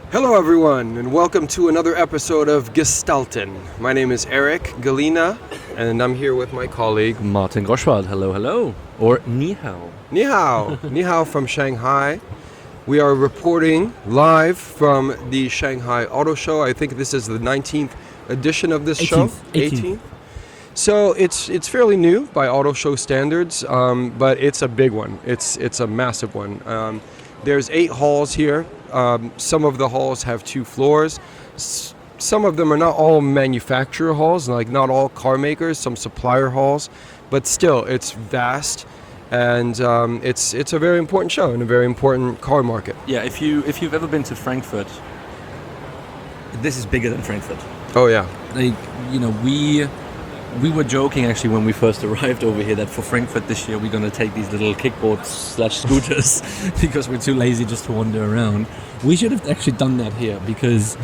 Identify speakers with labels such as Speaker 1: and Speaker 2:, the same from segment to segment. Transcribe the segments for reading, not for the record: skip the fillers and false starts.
Speaker 1: Hello, everyone, and welcome to another episode of Gestalten. My name is Eric Galina, and I'm here with my colleague
Speaker 2: Martin Groschwald, hello, hello. Or Ni hao.
Speaker 1: Ni hao. Ni hao from Shanghai. We are reporting live from the Shanghai Auto Show. I think this is the 19th edition of this show.
Speaker 2: 18th.
Speaker 1: So it's fairly new by auto show standards, but it's a big one. It's a massive one. There's 8 halls here. Some of the halls have 2 floors. Some of them are not all manufacturer halls, like not all car makers, some supplier halls, but still it's vast, and it's a very important show and a very important car market.
Speaker 2: Yeah, if you've ever been to Frankfurt, this is bigger than Frankfurt.
Speaker 1: Oh yeah.
Speaker 2: Like, we were joking actually when we first arrived over here that for Frankfurt this year we're going to take these little kickboards/scooters because we're too lazy just to wander around. We should have actually done that here because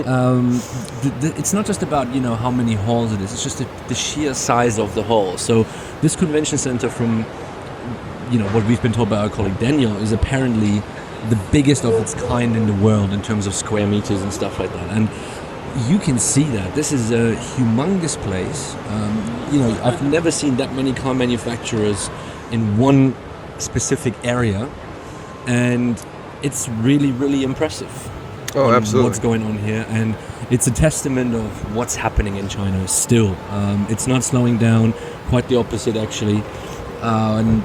Speaker 2: it's not just about how many halls it is. It's just the sheer size of the hall. So this convention center, from what we've been told by our colleague Daniel, is apparently the biggest of its kind in the world in terms of square meters and stuff like that. And you can see that this is a humongous place. I've never seen that many car manufacturers in one specific area, and it's really, really impressive.
Speaker 1: Oh, absolutely.
Speaker 2: What's going on here, and it's a testament of what's happening in China still. It's not slowing down, quite the opposite actually. And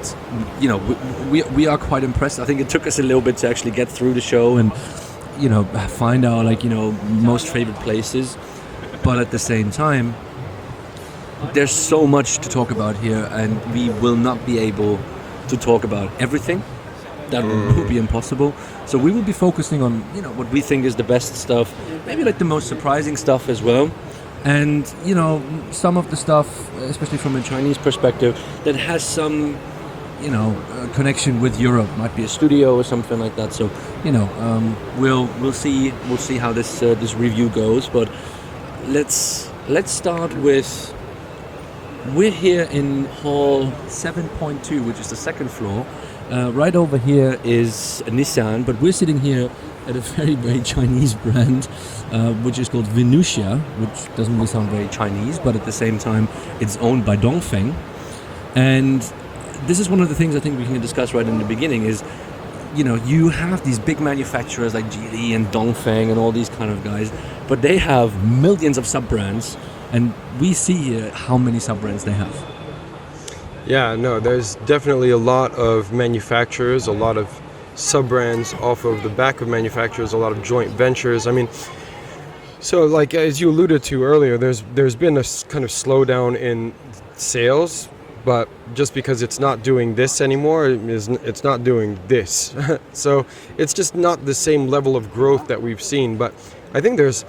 Speaker 2: we are quite impressed. I think it took us a little bit to actually get through the show and find our most favorite places, but at the same time there's so much to talk about here, and we will not be able to talk about everything. That will be impossible. So we will be focusing on what we think is the best stuff, maybe like the most surprising stuff as well, and some of the stuff, especially from a Chinese perspective, that has some connection with Europe, might be a studio or something like that. So we'll see how this review goes. But let's start with, we're here in hall 7.2, which is the second floor. Right over here is a Nissan, but we're sitting here at a very, very Chinese brand, which is called Venucia, which doesn't really sound very Chinese, but at the same time it's owned by Dongfeng. And this is one of the things I think we can discuss right in the beginning is, you have these big manufacturers like Geely and Dongfeng and all these kind of guys, but they have millions of sub-brands, and we see here how many sub-brands they have.
Speaker 1: Yeah, no, there's definitely a lot of manufacturers, a lot of sub-brands off of the back of manufacturers, a lot of joint ventures. I mean, so like as you alluded to earlier, there's been a kind of slowdown in sales, but just because it's not doing this anymore, it's not doing this. So it's just not the same level of growth that we've seen. But I think there's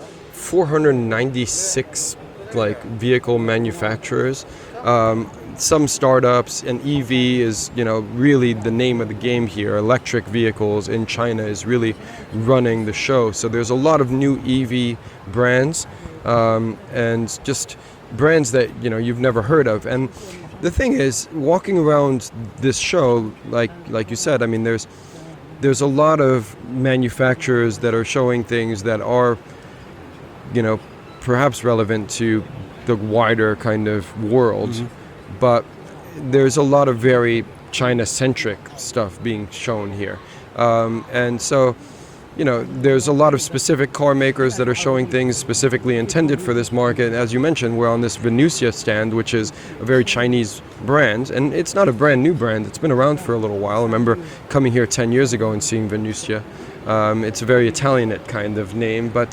Speaker 1: 496 vehicle manufacturers, some startups, and EV is really the name of the game here. Electric vehicles in China is really running the show. So there's a lot of new EV brands, and just brands that you've never heard of. And the thing is, walking around this show, like you said, I mean, there's a lot of manufacturers that are showing things that are, perhaps relevant to the wider kind of world, but there's a lot of very China-centric stuff being shown here, and so. There's a lot of specific car makers that are showing things specifically intended for this market. As you mentioned, we're on this Venucia stand, which is a very Chinese brand, and it's not a brand new brand. It's been around for a little while. I remember coming here 10 years ago and seeing Venucia. It's a very Italianate kind of name, but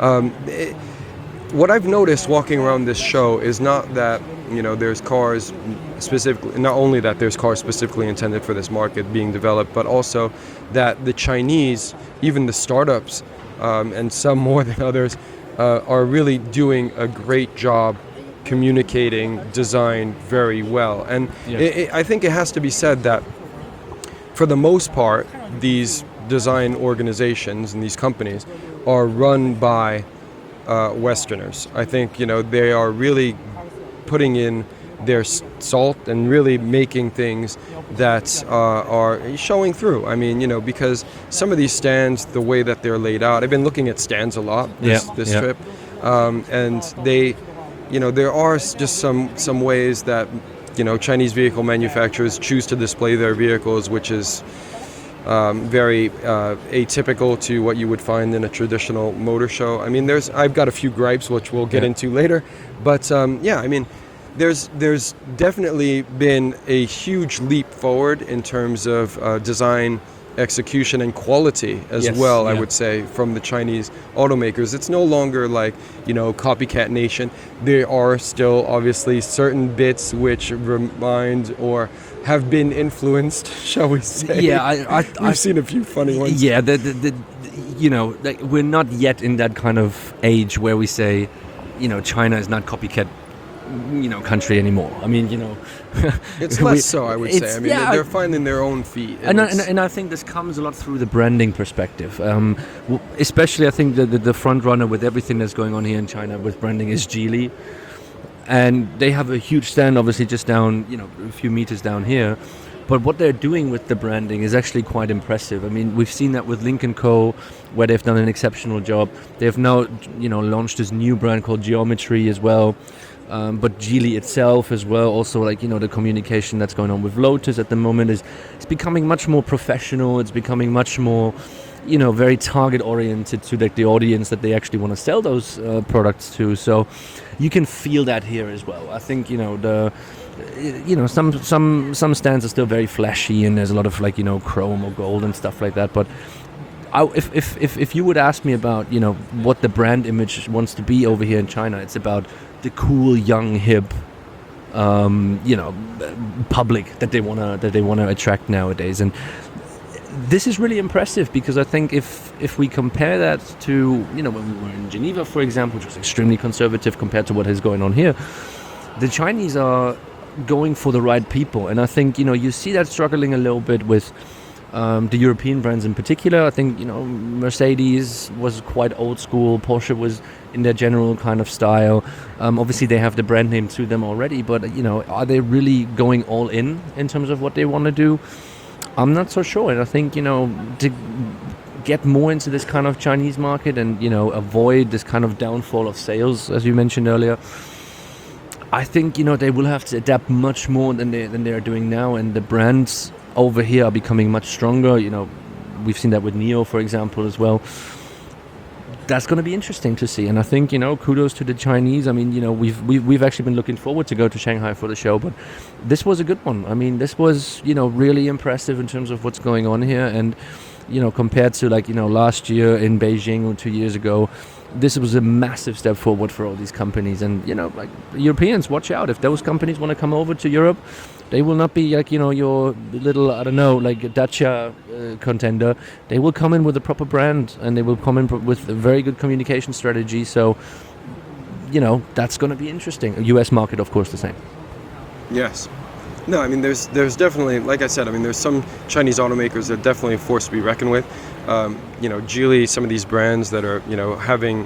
Speaker 1: what I've noticed walking around this show is not that there's cars specifically, not only that there's cars specifically intended for this market being developed, but also that the Chinese, even the startups, and some more than others, are really doing a great job communicating design very well. And I think it has to be said that for the most part, these design organizations and these companies are run by Westerners. I think they are really putting in their salt and really making things that are showing through. I mean, because some of these stands, the way that they're laid out, I've been looking at stands a lot this trip, and they, there are just some ways that Chinese vehicle manufacturers choose to display their vehicles, which is very atypical to what you would find in a traditional motor show. I mean, I've got a few gripes which we'll get into later, but I mean, there's definitely been a huge leap forward in terms of design, execution, and quality as well. I would say from the Chinese automakers. It's no longer like copycat nation. There are still obviously certain bits which remind or have been influenced, shall we say?
Speaker 2: Yeah,
Speaker 1: I've seen a few funny ones.
Speaker 2: Yeah, we're not yet in that kind of age where we say, China is not copycat, country anymore. I mean,
Speaker 1: it's less so, I would say. I mean, they're finding their own feet,
Speaker 2: and I think this comes a lot through the branding perspective. Especially, I think the front runner with everything that's going on here in China with branding is Geely. And they have a huge stand, obviously, just down, a few meters down here. But what they're doing with the branding is actually quite impressive. I mean, we've seen that with Lynk & Co., where they've done an exceptional job. They've now, launched this new brand called Geometry as well. But Geely itself as well, also the communication that's going on with Lotus at the moment is becoming much more professional. It's becoming much more, very target oriented to the audience that they actually want to sell those products to. So you can feel that here as well. I think some stands are still very flashy and there's a lot of chrome or gold and stuff like that. But if you would ask me about what the brand image wants to be over here in China, it's about the cool, young, hip, public that they wanna attract nowadays. And this is really impressive because I think if we compare that to when we were in Geneva, for example, which was extremely conservative compared to what is going on here, the Chinese are going for the right people, and I think you see that struggling a little bit with the European brands in particular. I think Mercedes was quite old school, Porsche was in their general kind of style. Obviously they have the brand name to them already, but are they really going all in terms of what they want to do? I'm not so sure, and I think to get more into this kind of Chinese market and avoid this kind of downfall of sales, as you mentioned earlier, I think they will have to adapt much more than they are doing now, and the brands over here are becoming much stronger. We've seen that with NIO, for example, as well. That's going to be interesting to see, and I think kudos to the Chinese. I mean, we've actually been looking forward to go to Shanghai for the show, but this was a good one. I mean, this was really impressive in terms of what's going on here, and compared to last year in Beijing or 2 years ago, this was a massive step forward for all these companies. And Europeans, watch out. If those companies want to come over to Europe, they will not be your little, Dacia contender. They will come in with a proper brand, and they will come in with a very good communication strategy. So that's going to be interesting. US market, of course, the same.
Speaker 1: Yes. No, I mean, there's definitely, like I said, I mean, there's some Chinese automakers that are definitely a force to be reckoned with. Geely, some of these brands that are, having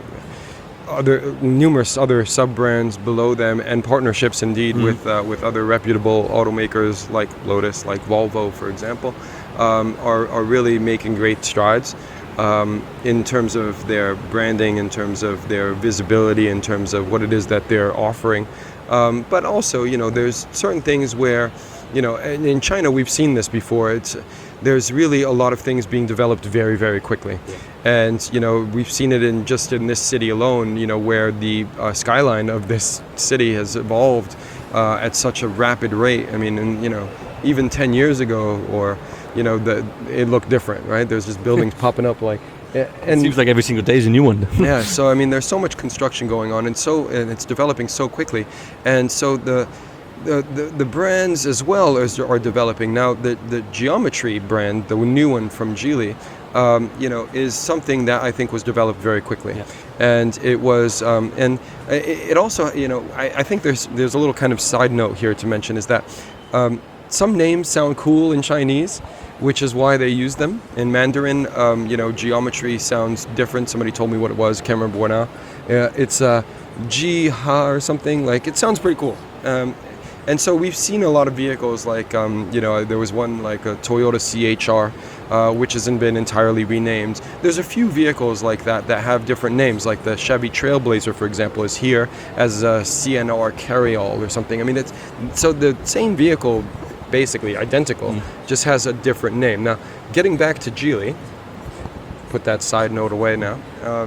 Speaker 1: numerous other sub-brands below them, and partnerships indeed with other reputable automakers like Lotus, like Volvo, for example, are really making great strides in terms of their branding, in terms of their visibility, in terms of what it is that they're offering. But also, there's certain things where, in China we've seen this before. There's really a lot of things being developed very, very quickly. Yeah. And, we've seen it in this city alone, where the skyline of this city has evolved at such a rapid rate. I mean, and, even 10 years ago, or, it looked different, right? There's just buildings popping up and
Speaker 2: it seems like every single day is a new one.
Speaker 1: Yeah, so I mean, there's so much construction going on, and it's developing so quickly, and so the brands as well are developing now. The Geometry brand, the new one from Geely, is something that I think was developed very quickly, yeah. And it was, and it also, I think there's a little kind of side note here to mention, is that some names sound cool in Chinese, which is why they use them. In Mandarin, Geometry sounds different. Somebody told me what it was, can't remember what now. It's Ji Ha or something, it sounds pretty cool. And so we've seen a lot of vehicles like, there was one like a Toyota CHR, which hasn't been entirely renamed. There's a few vehicles like that have different names, like the Chevy Trailblazer, for example, is here as a CNR Carryall or something. I mean, so the same vehicle, basically identical, just has a different name. Now, getting back to Geely, put that side note away now.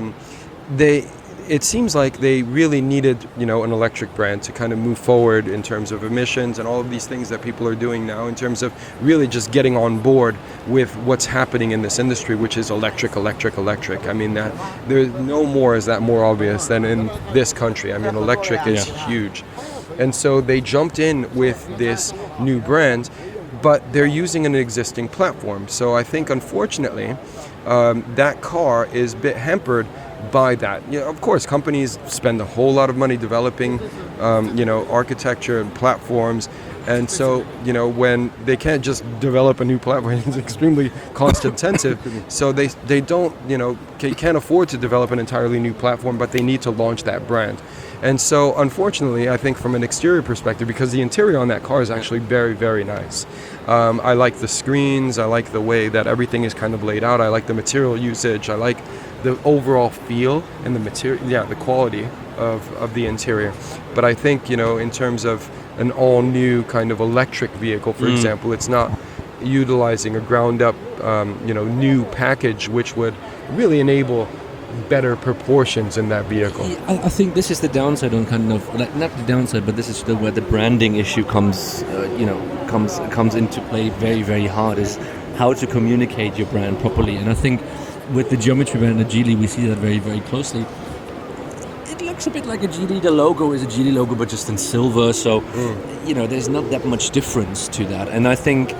Speaker 1: It seems like they really needed, an electric brand to kind of move forward in terms of emissions and all of these things that people are doing now in terms of really just getting on board with what's happening in this industry, which is electric. I mean, that there's no more is that more obvious than in this country. I mean, electric is huge. And so they jumped in with this new brand, but they're using an existing platform. So I think, unfortunately, that car is a bit hampered by that. Of course, companies spend a whole lot of money developing, architecture and platforms. And so, when they can't just develop a new platform, it's extremely cost intensive. So they don't, can't afford to develop an entirely new platform, but they need to launch that brand. And so, unfortunately, I think from an exterior perspective, because the interior on that car is actually very, very nice. I like the screens. I like the way that everything is kind of laid out. I like the material usage. I like the overall feel and the material, the quality of the interior. But I think, in terms of an all-new kind of electric vehicle, for example, it's not utilizing a ground-up, new package, which would really enable better proportions in that vehicle.
Speaker 2: I think this is the downside on kind of, like, not the downside, but this is still where the branding issue comes into play very, very hard, is how to communicate your brand properly. And I think with the Geometry brand at Geely, we see that very, very closely. It looks a bit like a Geely. The logo is a Geely logo, but just in silver. So, there's not that much difference to that. And I think,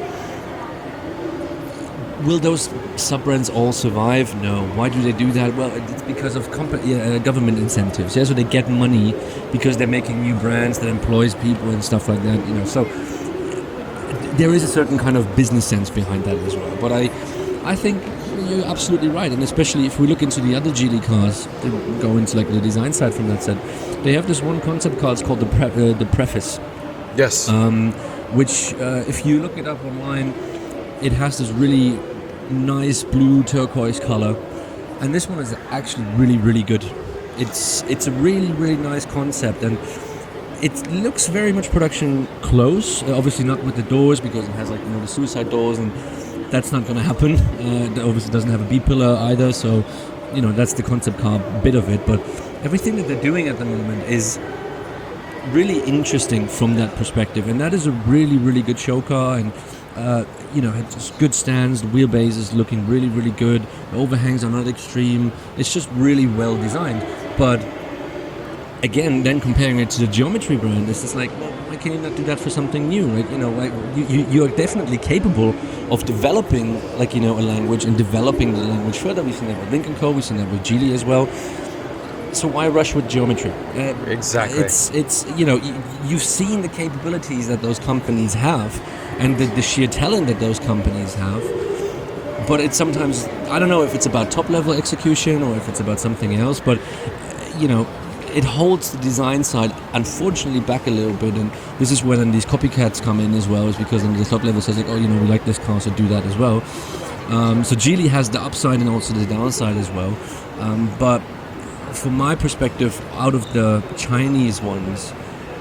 Speaker 2: will those sub-brands all survive? No. Why do they do that? Well, it's because of government incentives. Yeah, so they get money because they're making new brands that employs people and stuff like that. So there is a certain kind of business sense behind that as well. But I think you're absolutely right, and especially if we look into the other Geely cars, go into like the design side from that side, they have this one concept car. It's called the Preface.
Speaker 1: Yes.
Speaker 2: Which, if you look it up online, it has this really nice blue turquoise color, and this one is actually really, really good. It's a really, really nice concept, and it looks very much production close. Obviously not with the doors, because it has the suicide doors, and that's not going to happen. It obviously doesn't have a B-pillar either, so that's the concept car bit of it. But everything that they're doing at the moment is really interesting from that perspective, and that is a really, really good show car. And it just good stands. The wheelbase is looking really, really good. The overhangs are not extreme. It's just really well designed. But again, then comparing it to the Geometry brand, it's just like, well, why can you not do that for something new? You are definitely capable of developing a language and developing the language further. We've seen that with Lynk & Co. We've seen that with Geely as well. So why rush with Geometry?
Speaker 1: Exactly.
Speaker 2: It's you've seen the capabilities that those companies have, and the sheer talent that those companies have. But it's sometimes, I don't know if it's about top level execution or if it's about something else, but it holds the design side unfortunately back a little bit, and this is where then these copycats come in as well, is because then the top level says we like this car, so do that as well. So Geely has the upside and also the downside as well. But from my perspective, out of the Chinese ones,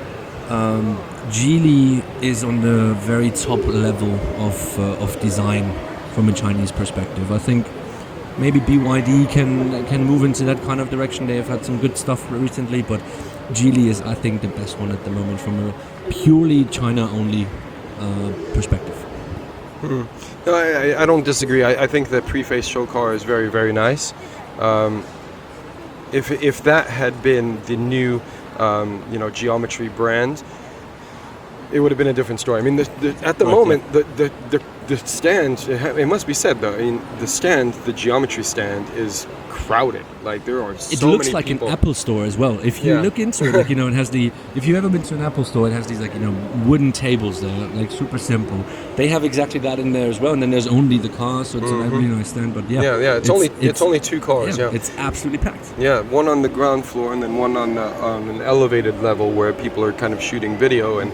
Speaker 2: Geely is on the very top level of design from a Chinese perspective. I think maybe BYD can move into that kind of direction. They have had some good stuff recently, but Geely is, I think, the best one at the moment from a purely China-only perspective.
Speaker 1: No, I don't disagree. I think the Preface show car is very, very nice. If that had been the new Geometry brand, it would have been a different story. I mean, at the moment, the stand, it must be said though, the Geometry stand is crowded. Like, there are so many people. It looks
Speaker 2: like an Apple store as well. If you look into it, it has if you've ever been to an Apple store, it has these wooden tables there, super simple. They have exactly that in there as well, and then there's only the cars, so it's a really nice stand. But
Speaker 1: it's only two cars. Yeah,
Speaker 2: it's absolutely packed.
Speaker 1: Yeah, one on the ground floor and then one on an elevated level where people are kind of shooting video. And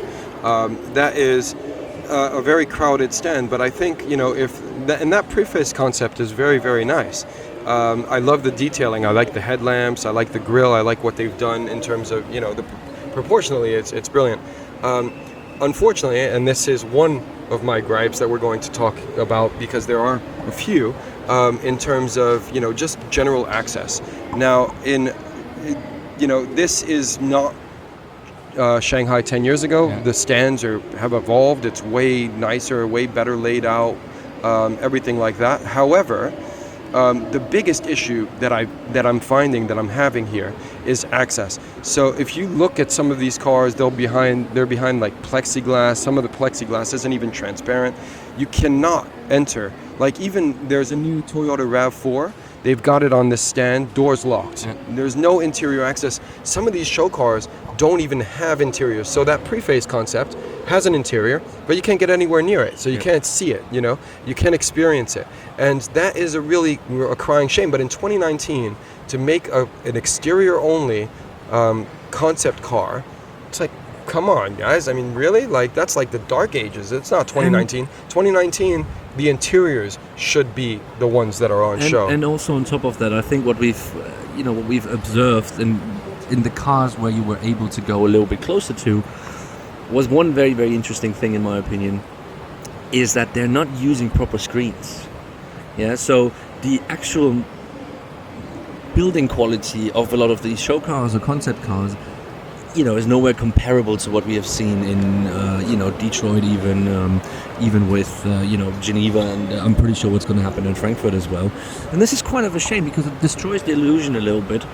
Speaker 1: That is a very crowded stand, but I think, you know, if that, and that preface concept is very, very nice. I love the detailing. I like the headlamps. I like the grill. I like what they've done in terms of, you know, proportionally, it's brilliant. Unfortunately, and this is one of my gripes that we're going to talk about, because there are a few, in terms of, you know, just general access. Now, you know, this is not Shanghai 10 years ago.
Speaker 2: Yeah.
Speaker 1: The stands have evolved. It's way nicer, way better laid out, everything like that. However, the biggest issue that I'm finding, that I'm having here, is access. So if you look at some of these cars, they're behind like plexiglass. Some of the plexiglass isn't even transparent. You cannot enter. Like, even there's a new Toyota RAV4. They've got it on this stand, doors locked.
Speaker 2: Yeah.
Speaker 1: There's no interior access. Some of these show cars don't even have interiors. So that preface concept has an interior, but you can't get anywhere near it. So you can't see it, you know? You can't experience it. And that is a crying shame. But in 2019, to make an exterior-only concept car, it's like, come on, guys. I mean, really? Like, that's like the dark ages. It's not 2019. 2019, the interiors should be the ones that are on show.
Speaker 2: And also on top of that, I think what we've observed in the cars where you were able to go a little bit closer to, was one very, very interesting thing, in my opinion, is that they're not using proper screens. Yeah, so the actual building quality of a lot of these show cars or concept cars, you know, is nowhere comparable to what we have seen in, you know, Detroit, even with, you know, Geneva, and I'm pretty sure what's going to happen in Frankfurt as well. And this is quite of a shame, because it destroys the illusion a little bit.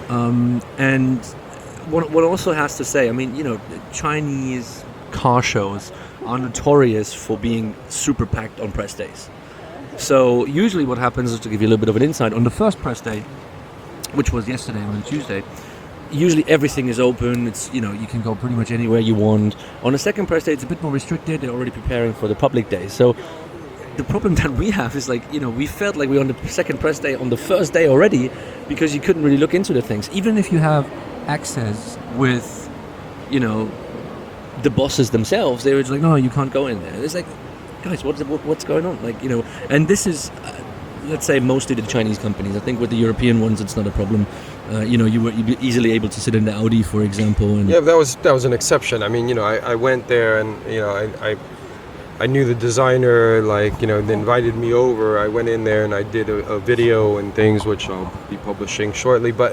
Speaker 2: And what also has to say, I mean, you know, Chinese car shows are notorious for being super packed on press days. So usually what happens is, to give you a little bit of an insight, on the first press day, which was yesterday on Tuesday, usually everything is open. It's, you know, you can go pretty much anywhere you want. On the second press day, it's a bit more restricted. They're already preparing for the public day. So the problem that we have is, like, you know, we felt like we were on the second press day on the first day already, because you couldn't really look into the things. Even if you have access with, you know, the bosses themselves, they were just like, no, you can't go in there. It's like, guys, what's going on? Like, you know, and this is, let's say, mostly the Chinese companies. I think with the European ones, it's not a problem. You know, you'd be easily able to sit in the Audi, for example. And
Speaker 1: yeah, that was an exception. I mean, you know, I went there, and, you know, I knew the designer, like, you know, they invited me over. I went in there and I did a video and things, which I'll be publishing shortly. But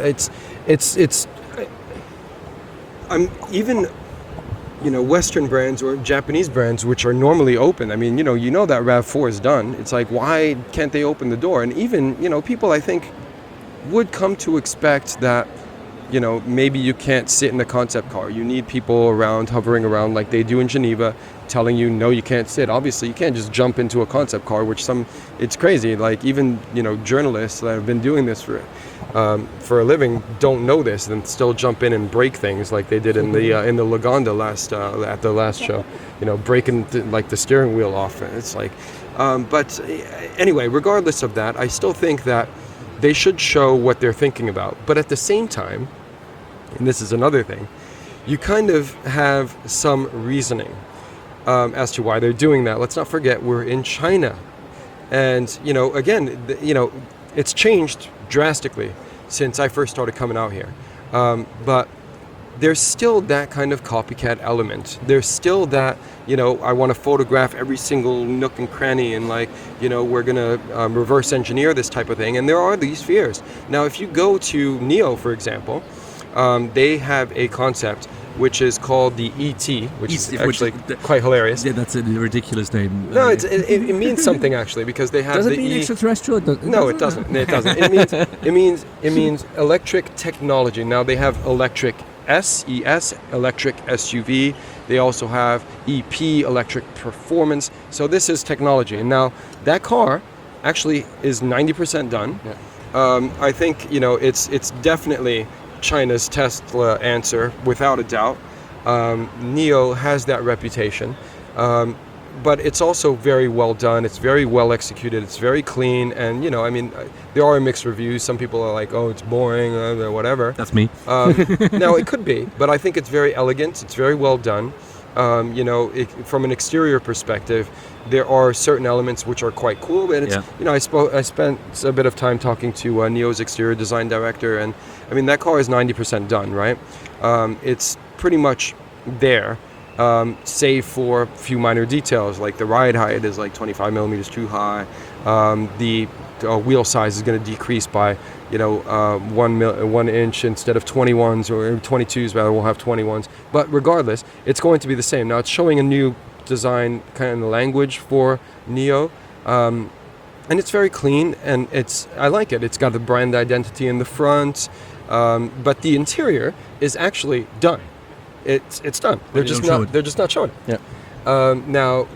Speaker 1: I'm even, you know, Western brands or Japanese brands, which are normally open. I mean, you know that RAV4 is done. It's like, why can't they open the door? And even, you know, people, I think, would come to expect that, you know, maybe you can't sit in the concept car. You need people around, hovering around, like they do in Geneva, telling you, no, you can't sit. Obviously, you can't just jump into a concept car, it's crazy. Like, even, you know, journalists that have been doing this for a living don't know this, and still jump in and break things like they did in the Lagonda at the last show. You know, breaking like the steering wheel off. It's like, but anyway, regardless of that, I still think that they should show what they're thinking about. But at the same time, and this is another thing, you kind of have some reasoning as to why they're doing that. Let's not forget, we're in China. And, you know, again, you know, it's changed drastically since I first started coming out here. But there's still that kind of copycat element. There's still that, you know, I want to photograph every single nook and cranny, and, like, you know, we're going to reverse engineer this type of thing. And there are these fears. Now, if you go to NIO, for example, they have a concept which is called the ET, which is actually quite hilarious.
Speaker 2: Yeah, that's a ridiculous name.
Speaker 1: No, it means something, actually, because they have
Speaker 2: does
Speaker 1: the
Speaker 2: it mean extraterrestrial?
Speaker 1: No, it doesn't. It doesn't. It means electric technology. Now they have electric ES, electric SUV. They also have EP, electric performance. So this is technology. And now that car actually is 90% done. Yeah. I think, you know, it's definitely China's Tesla answer, without a doubt. NIO has that reputation. But it's also very well done. It's very well executed. It's very clean. And, you know, I mean, there are mixed reviews. Some people are like, oh, it's boring, or whatever.
Speaker 2: That's me.
Speaker 1: Now, it could be, but I think it's very elegant. It's very well done. From an exterior perspective, there are certain elements which are quite cool. And it's, I spent a bit of time talking to NIO's exterior design director, and I mean that car is 90% done, right? It's pretty much there, save for a few minor details, like the ride height is like 25 millimeters too high. The wheel size is going to decrease by 1 inch instead of 21s, or 22s rather. We'll have 21s, but regardless, it's going to be the same. Now it's showing a new design kind of language for NIO, and it's very clean, and I like it. It's got the brand identity in the front, but the interior is actually done. It's done. They're just not showing it.
Speaker 2: Yeah.
Speaker 1: Now,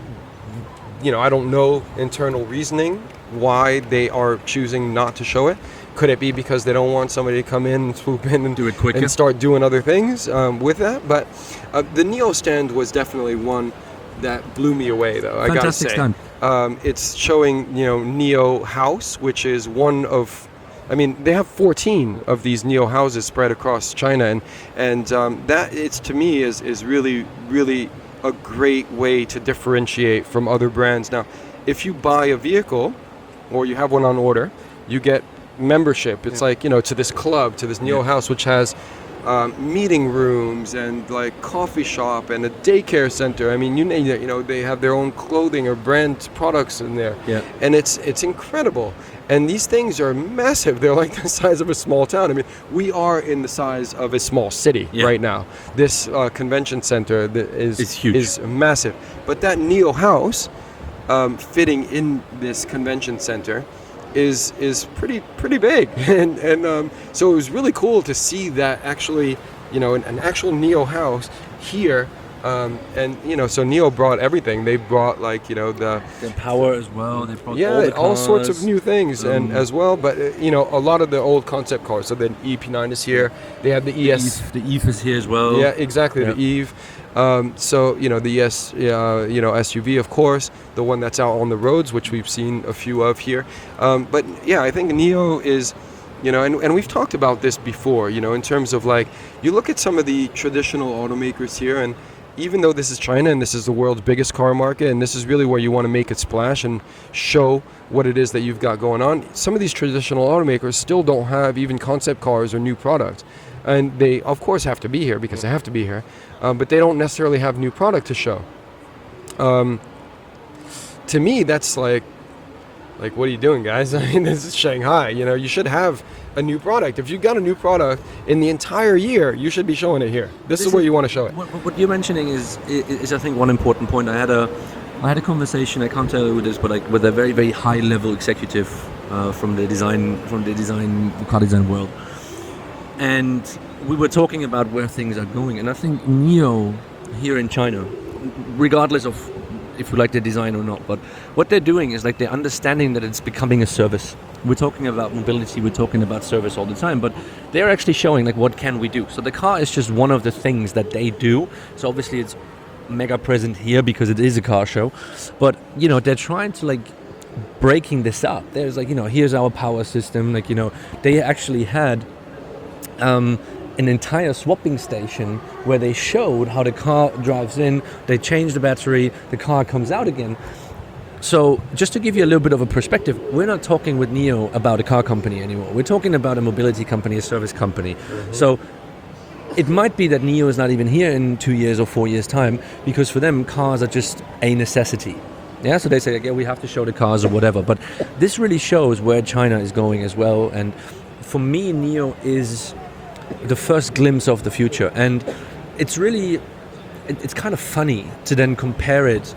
Speaker 1: I don't know internal reasoning why they are choosing not to show it. Could it be because they don't want somebody to come in and swoop in and
Speaker 2: do it quicker
Speaker 1: and start doing other things with that? But the NIO stand was definitely one that blew me away, though.
Speaker 2: Fantastic
Speaker 1: I gotta say,
Speaker 2: stand.
Speaker 1: It's showing NIO House, which is one of. I mean, they have 14 of these NIO houses spread across China, and that to me is really, really a great way to differentiate from other brands. Now, if you buy a vehicle or you have one on order, you get membership. It's like, to this club, to this NIO house, which has meeting rooms and like coffee shop and a daycare center. I mean, they have their own clothing or brand products in there.
Speaker 2: Yeah.
Speaker 1: And it's incredible. And these things are massive. They're like the size of a small town. I mean, we are in the size of a small city right now. This convention center is
Speaker 2: huge.
Speaker 1: Is massive. But that NIO house fitting in this convention center is pretty big, and so it was really cool to see that actually, an actual NIO house here, and so NIO brought everything. They brought the
Speaker 2: power as well. They brought
Speaker 1: all sorts of new things, and as well. But a lot of the old concept cars. So the EP9 is here. They have the ES.
Speaker 2: The Eve is here as well.
Speaker 1: Yeah, exactly. The Eve. So the SUV, of course, the one that's out on the roads, which we've seen a few of here. But yeah, I think NIO is, and we've talked about this before, in terms of you look at some of the traditional automakers here, and even though this is China and this is the world's biggest car market, and this is really where you want to make it splash and show what it is that you've got going on, some of these traditional automakers still don't have even concept cars or new products. And they, of course, have to be here because they have to be here, but they don't necessarily have new product to show. To me, that's like, what are you doing, guys? I mean, this is Shanghai. You should have a new product. If you've got a new product in the entire year, you should be showing it here. This is where you want to show it.
Speaker 2: What you're mentioning is I think one important point. I had a conversation. I can't tell you who it is, but with a very, very high level executive from the car design world. And we were talking about where things are going, and I think NIO here in China, regardless of if we like the design or not, but what they're doing is they're understanding that it's becoming a service. We're talking about mobility, we're talking about service all the time, but they're actually showing what can we do. So the car is just one of the things that they do. So obviously it's mega present here because it is a car show, but they're trying to breaking this up. There's here's our power system. They actually had an entire swapping station where they showed how the car drives in, they change the battery, the car comes out again. So just to give you a little bit of a perspective, we're not talking with NIO about a car company anymore. We're talking about a mobility company, a service company. Mm-hmm. So it might be that NIO is not even here in 2 years or 4 years' time, because for them, cars are just a necessity. Yeah, so they say, we have to show the cars or whatever. But this really shows where China is going as well. And for me, NIO is the first glimpse of the future, and it's kind of funny to then compare it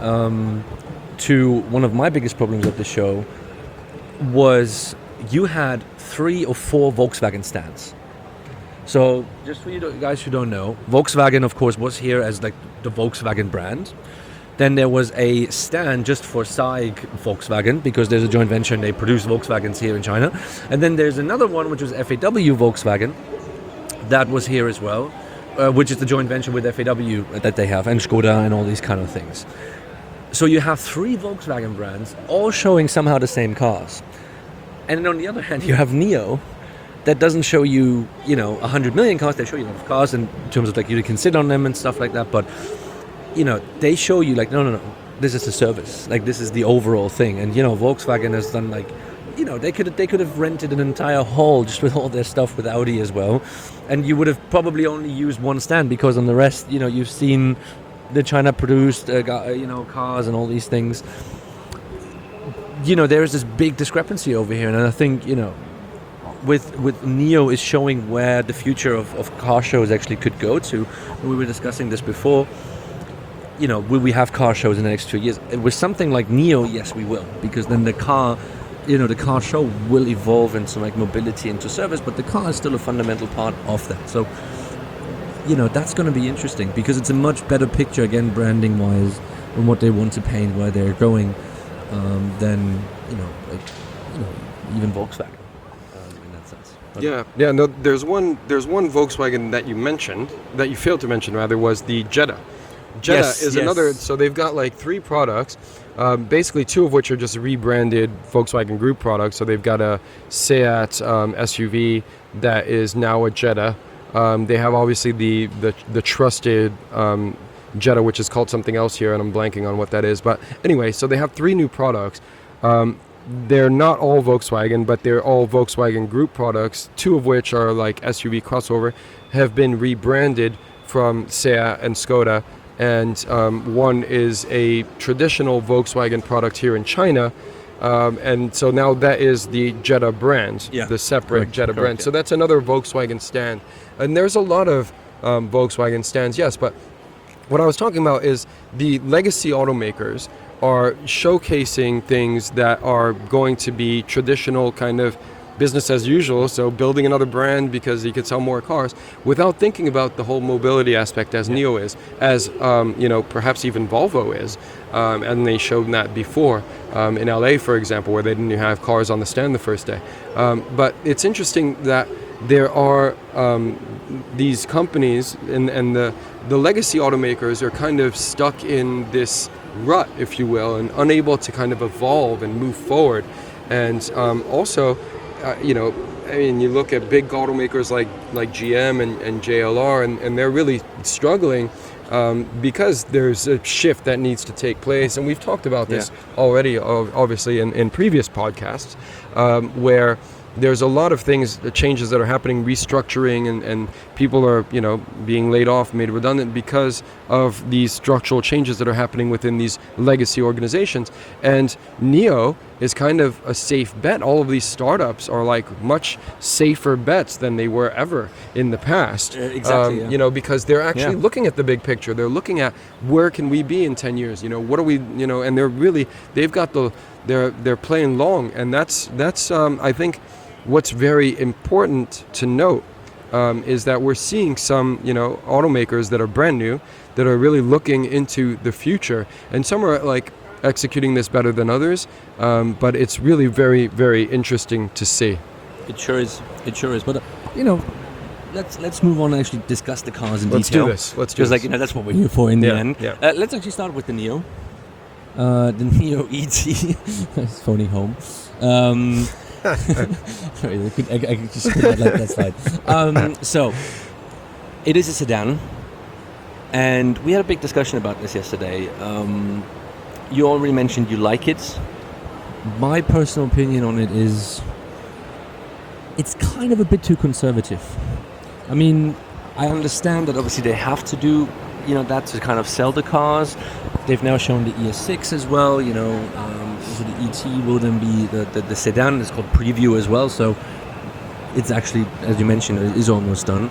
Speaker 2: to one of my biggest problems at the show was you had 3 or 4 Volkswagen stands. So just for you guys who don't know, Volkswagen of course was here as the Volkswagen brand. Then there was a stand just for SAIC Volkswagen, because there's a joint venture and they produce Volkswagens here in China. And then there's another one which was FAW Volkswagen that was here as well, which is the joint venture with FAW that they have, and Skoda and all these kind of things. So you have 3 Volkswagen brands all showing somehow the same cars. And then on the other hand, you have NIO that doesn't show you, 100 million cars. They show you a lot of cars in terms of you can sit on them and stuff like that. But they show you like, no, this is the service, like this is the overall thing. And Volkswagen has done like, they could have rented an entire hall just with all their stuff with Audi as well, and you would have probably only used one stand, because on the rest, you've seen the China produced cars and all these things. There is this big discrepancy over here, and I think with NIO is showing where the future of car shows actually could go to. We were discussing this before. Will we have car shows in the next 2 years? With something like NIO, yes, we will, because then the car show will evolve into like mobility, into service, but the car is still a fundamental part of that. So, that's going to be interesting, because it's a much better picture, again, branding wise, and what they want to paint, where they're going, than even Volkswagen. In that sense. But
Speaker 1: yeah. No, there's one Volkswagen that you failed to mention rather, was the Jetta. Jetta is another. So they've got like 3 products, basically 2 of which are just rebranded Volkswagen Group products. So they've got a Seat SUV that is now a Jetta. They have obviously the trusted Jetta, which is called something else here, and I'm blanking on what that is. But anyway, so they have 3 new products. They're not all Volkswagen, but they're all Volkswagen Group products, 2 of which are like SUV crossover, have been rebranded from Seat and Skoda. And one is a traditional Volkswagen product here in China. And so now that is the Jetta brand, the separate Jetta brand. So that's another Volkswagen stand. And there's a lot of Volkswagen stands, yes. But what I was talking about is the legacy automakers are showcasing things that are going to be traditional kind of business as usual, so building another brand because you could sell more cars, without thinking about the whole mobility aspect, as NIO is, as perhaps even Volvo is, and they showed that before in LA, for example, where they didn't even have cars on the stand the first day. But it's interesting that there are these companies and the legacy automakers are kind of stuck in this rut, if you will, and unable to kind of evolve and move forward. And also, you look at big automakers like GM and JLR, and they're really struggling because there's a shift that needs to take place. And we've talked about this already, obviously, in previous podcasts, where there's a lot of things, the changes that are happening, restructuring, and people are, being laid off, made redundant because of these structural changes that are happening within these legacy organizations. And NIO is kind of a safe bet. All of these startups are like much safer bets than they were ever in the past.
Speaker 2: Exactly.
Speaker 1: Because they're actually looking at the big picture. They're looking at where can we be in 10 years? What are we? And they've got they're playing long, and that's I think. What's very important to note is that we're seeing some, automakers that are brand new, that are really looking into the future, and some are like executing this better than others. But it's really very, very interesting to see.
Speaker 2: It sure is. But let's move on and actually discuss the cars in
Speaker 1: detail. Let's do this.
Speaker 2: Because that's what we're here for in the end.
Speaker 1: Yeah.
Speaker 2: Let's actually start with the NIO. The NIO ET. That's phony home. Sorry, I could just put that like that's fine. So, it is a sedan, and we had a big discussion about this yesterday. You already mentioned you like it. My personal opinion on it is it's kind of a bit too conservative. I mean, I understand that obviously they have to do that to kind of sell the cars. They've now shown the ES6 as well, so the ET will then be the sedan. It's called Preview as well, so it's actually, as you mentioned, it is almost done.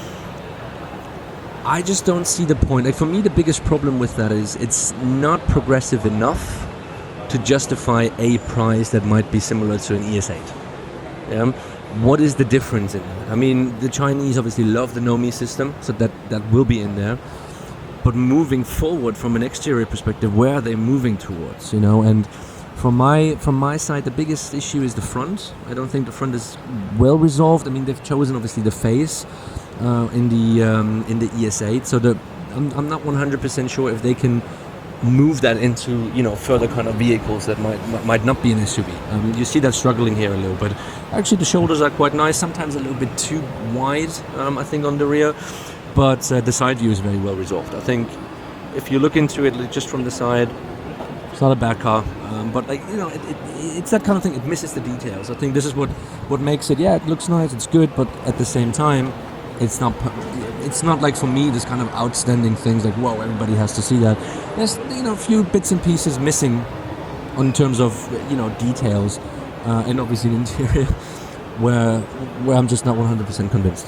Speaker 2: I just don't see the point. Like, for me, the biggest problem with that is it's not progressive enough to justify a price that might be similar to an ES8. Yeah? What is the difference in it? I mean, the Chinese obviously love the Nomi system, so that will be in there. But moving forward from an exterior perspective, where are they moving towards? And from my side, the biggest issue is the front. I don't think the front is well resolved. I mean, they've chosen obviously the face in the ES8, so I'm not 100% sure if they can move that into further kind of vehicles that might not be an SUV. You see that struggling here a little bit. Actually, the shoulders are quite nice. Sometimes a little bit too wide, I think, on the rear. But the side view is very well resolved. I think if you look into it just from the side, it's not a bad car, but like it's that kind of thing. It misses the details. I think this is what makes it. Yeah, it looks nice, it's good, but at the same time, it's not like for me this kind of outstanding things like whoa, everybody has to see that. There's a few bits and pieces missing in terms of details, and obviously the interior, where I'm just not 100% convinced.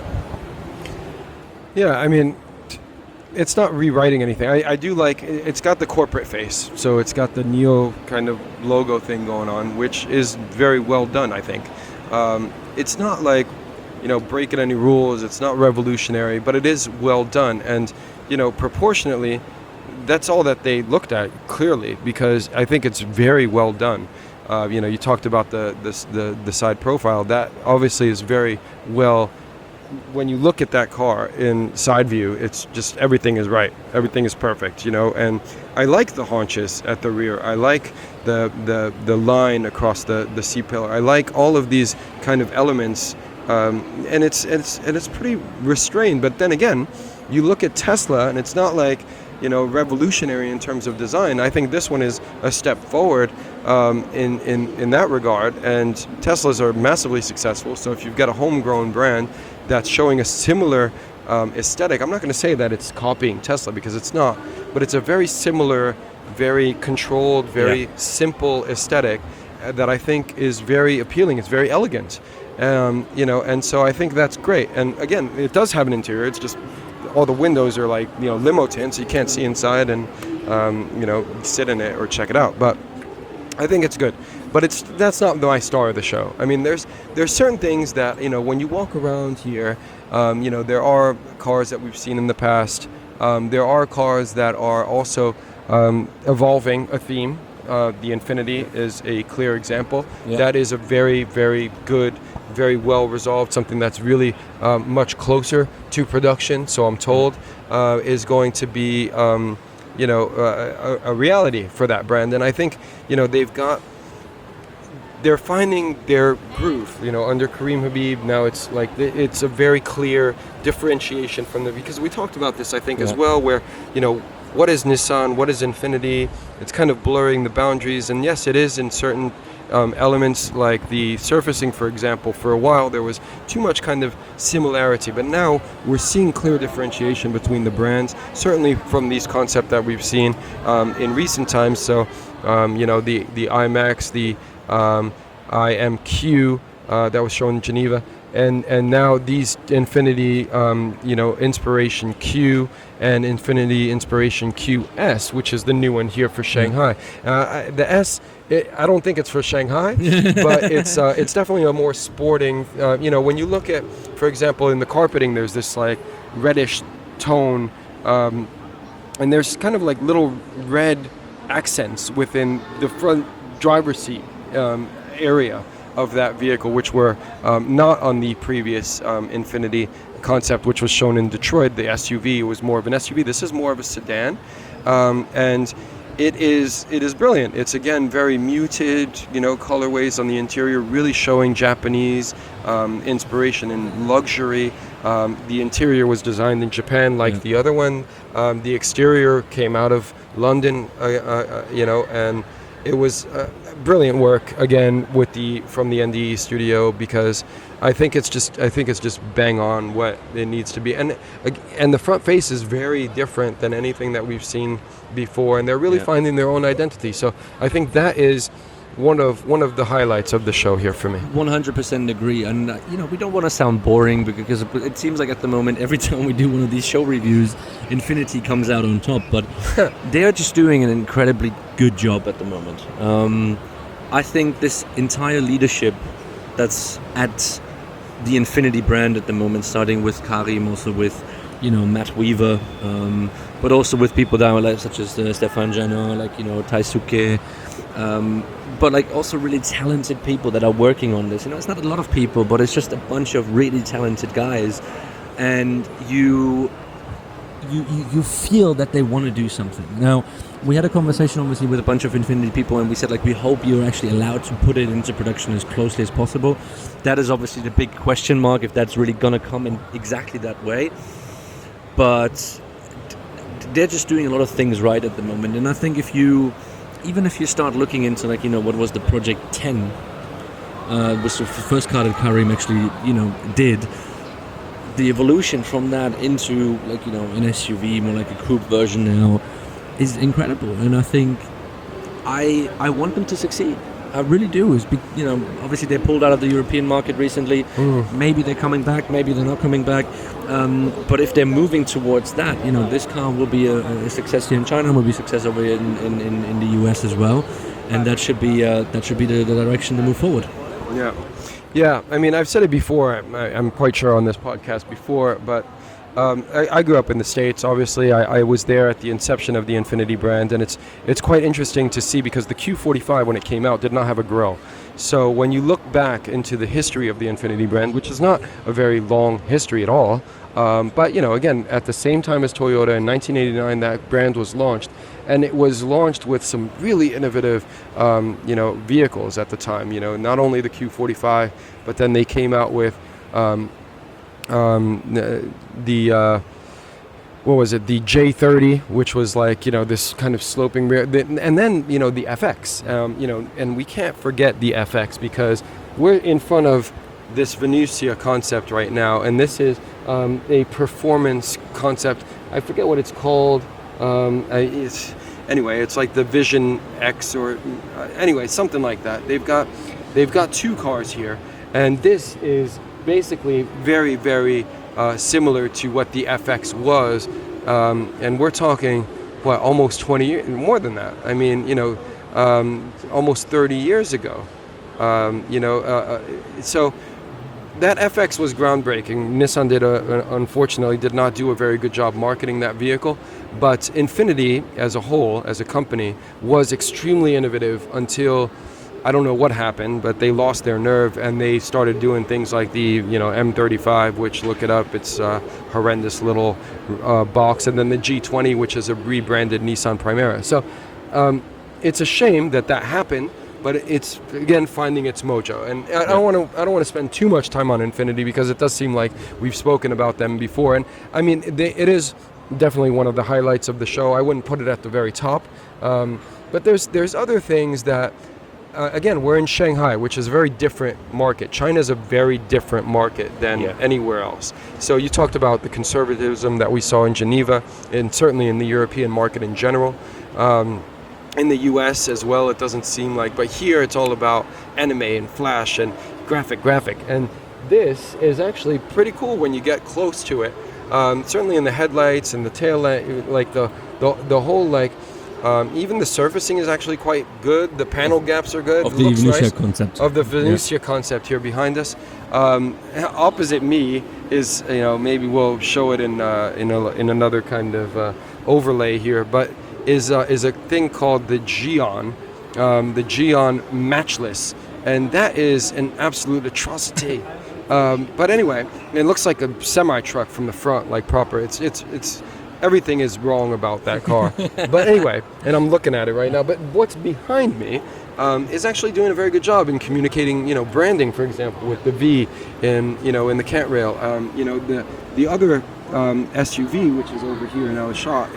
Speaker 1: Yeah, I mean, it's not rewriting anything. I do like, it's got the corporate face, so it's got the NIO kind of logo thing going on, which is very well done, I think. It's not like, breaking any rules, it's not revolutionary, but it is well done. And, proportionately, that's all that they looked at, clearly, because I think it's very well done. You talked about the side profile. That obviously is very well. When you look at that car in side view, it's just everything is right. Everything is perfect, and I like the haunches at the rear. I like the line across the C-pillar. I like all of these kind of elements, and it's pretty restrained. But then again, you look at Tesla, and it's not like revolutionary in terms of design. I think this one is a step forward in that regard, and Teslas are massively successful. So if you've got a homegrown brand that's showing a similar aesthetic, I'm not going to say that it's copying Tesla because it's not, but it's a very similar, very controlled, very simple aesthetic that I think is very appealing. It's very elegant, and so I think that's great. And again, it does have an interior. It's just all the windows are like limo tint, so you can't see inside and sit in it or check it out. But I think it's good. But that's not my star of the show. I mean, there's certain things that when you walk around here, there are cars that we've seen in the past. There are cars that are also evolving a theme. The Infiniti is a clear example. Yeah. That is a very, very good, very well resolved, something that's really much closer to production, so I'm told, is going to be a reality for that brand. And I think they're finding their groove, under Karim Habib. Now it's like it's a very clear differentiation from because we talked about this, I think, as well, where what is Nissan, what is Infiniti? It's kind of blurring the boundaries, and yes, it is in certain elements like the surfacing, for example. For a while there was too much kind of similarity, but now we're seeing clear differentiation between the brands, certainly from these concepts that we've seen in recent times. So the IMAX, the IMQ that was shown in Geneva, and now these Infiniti Inspiration Q and Infiniti Inspiration QS, which is the new one here for Shanghai. The S, I don't think it's for Shanghai, but it's definitely a more sporting. When you look at, for example, in the carpeting, there's this like reddish tone, and there's kind of like little red accents within the front driver's seat area of that vehicle, which were not on the previous Infiniti concept, which was shown in Detroit. The SUV was more of an SUV. This is more of a sedan, and it is brilliant. It's again very muted, colorways on the interior, really showing Japanese inspiration and luxury. The interior was designed in Japan, like the other one. The exterior came out of London, and it was brilliant work again from the NDE studio, because I think it's just bang on what it needs to be, and the front face is very different than anything that we've seen before, and they're really finding their own identity. So I think that is one of the highlights of the show here for me.
Speaker 2: 100% agree, and we don't want to sound boring, because it seems like at the moment every time we do one of these show reviews, Infiniti comes out on top, but they are just doing an incredibly good job at the moment. I think this entire leadership that's at the Infiniti brand at the moment, starting with Karim, also with Matt Weaver, but also with people down like such as Stefan Janot, like Taisuke, but like also really talented people that are working on this. It's not a lot of people, but it's just a bunch of really talented guys, and you feel that they want to do something. Now, we had a conversation obviously with a bunch of Infiniti people, and we said, like, we hope you're actually allowed to put it into production as closely as possible. That is obviously the big question mark, if that's really gonna come in exactly that way. But they're just doing a lot of things right at the moment. And I think even if you start looking into like, what was the Project 10, was the first car that Karim actually, did, the evolution from that into like, an SUV, more like a coupe version now, is incredible. And I think I want them to succeed. I really do. Obviously they pulled out of the European market recently. Maybe they're coming back, maybe they're not coming back. But if they're moving towards that, this car will be a success here in China, will be a success over here in the US as well. And that should be the direction to move forward.
Speaker 1: Yeah. I mean, I've said it before. I'm quite sure on this podcast before, but I grew up in the States. Obviously, I was there at the inception of the Infiniti brand, and it's quite interesting to see because the Q45, when it came out, did not have a grille. So when you look back into the history of the Infiniti brand, which is not a very long history at all, but again, at the same time as Toyota in 1989, that brand was launched, and it was launched with some really innovative, vehicles at the time. Not only the Q45, but then they came out with the J30, which was like this kind of sloping rear, and then the FX, and we can't forget the FX because we're in front of this Venucia concept right now, and this is a performance concept. I forget what it's called. It's like the Vision X or anyway, something like that. They've got two cars here, and this is basically very, very similar to what the FX was, and we're talking almost 20 years, more than that. I mean, almost 30 years ago. So that FX was groundbreaking. Nissan unfortunately did not do a very good job marketing that vehicle, but Infiniti as a whole, as a company, was extremely innovative until I don't know what happened, but they lost their nerve and they started doing things like the M35, which, look it up, it's a horrendous little box, and then the G20, which is a rebranded Nissan Primera. So it's a shame that happened, but it's again finding its mojo. And I don't want to spend too much time on Infiniti because it does seem like we've spoken about them before. And I mean, it is definitely one of the highlights of the show. I wouldn't put it at the very top, but there's other things that. Again, we're in Shanghai, which is a very different market. China is a very different market than anywhere else. So you talked about the conservatism that we saw in Geneva, and certainly in the European market in general. In the US as well, it doesn't seem like, but here it's all about anime and flash and graphic. And this is actually pretty cool when you get close to it. Certainly in the headlights and the tail light, like the whole like. Even the surfacing is actually quite good. The panel gaps are good.
Speaker 2: Of the Venucia concept.
Speaker 1: Of the Venucia concept here behind us. Opposite me is, maybe we'll show it in another kind of overlay here, but is a thing called the Geon, the Geon Matchless, and that is an absolute atrocity. But anyway, it looks like a semi truck from the front, like proper. It's. Everything is wrong about that car. But anyway, and I'm looking at it right now. But what's behind me is actually doing a very good job in communicating, branding, for example, with the V in the cant rail. The other SUV, which is over here in our shot,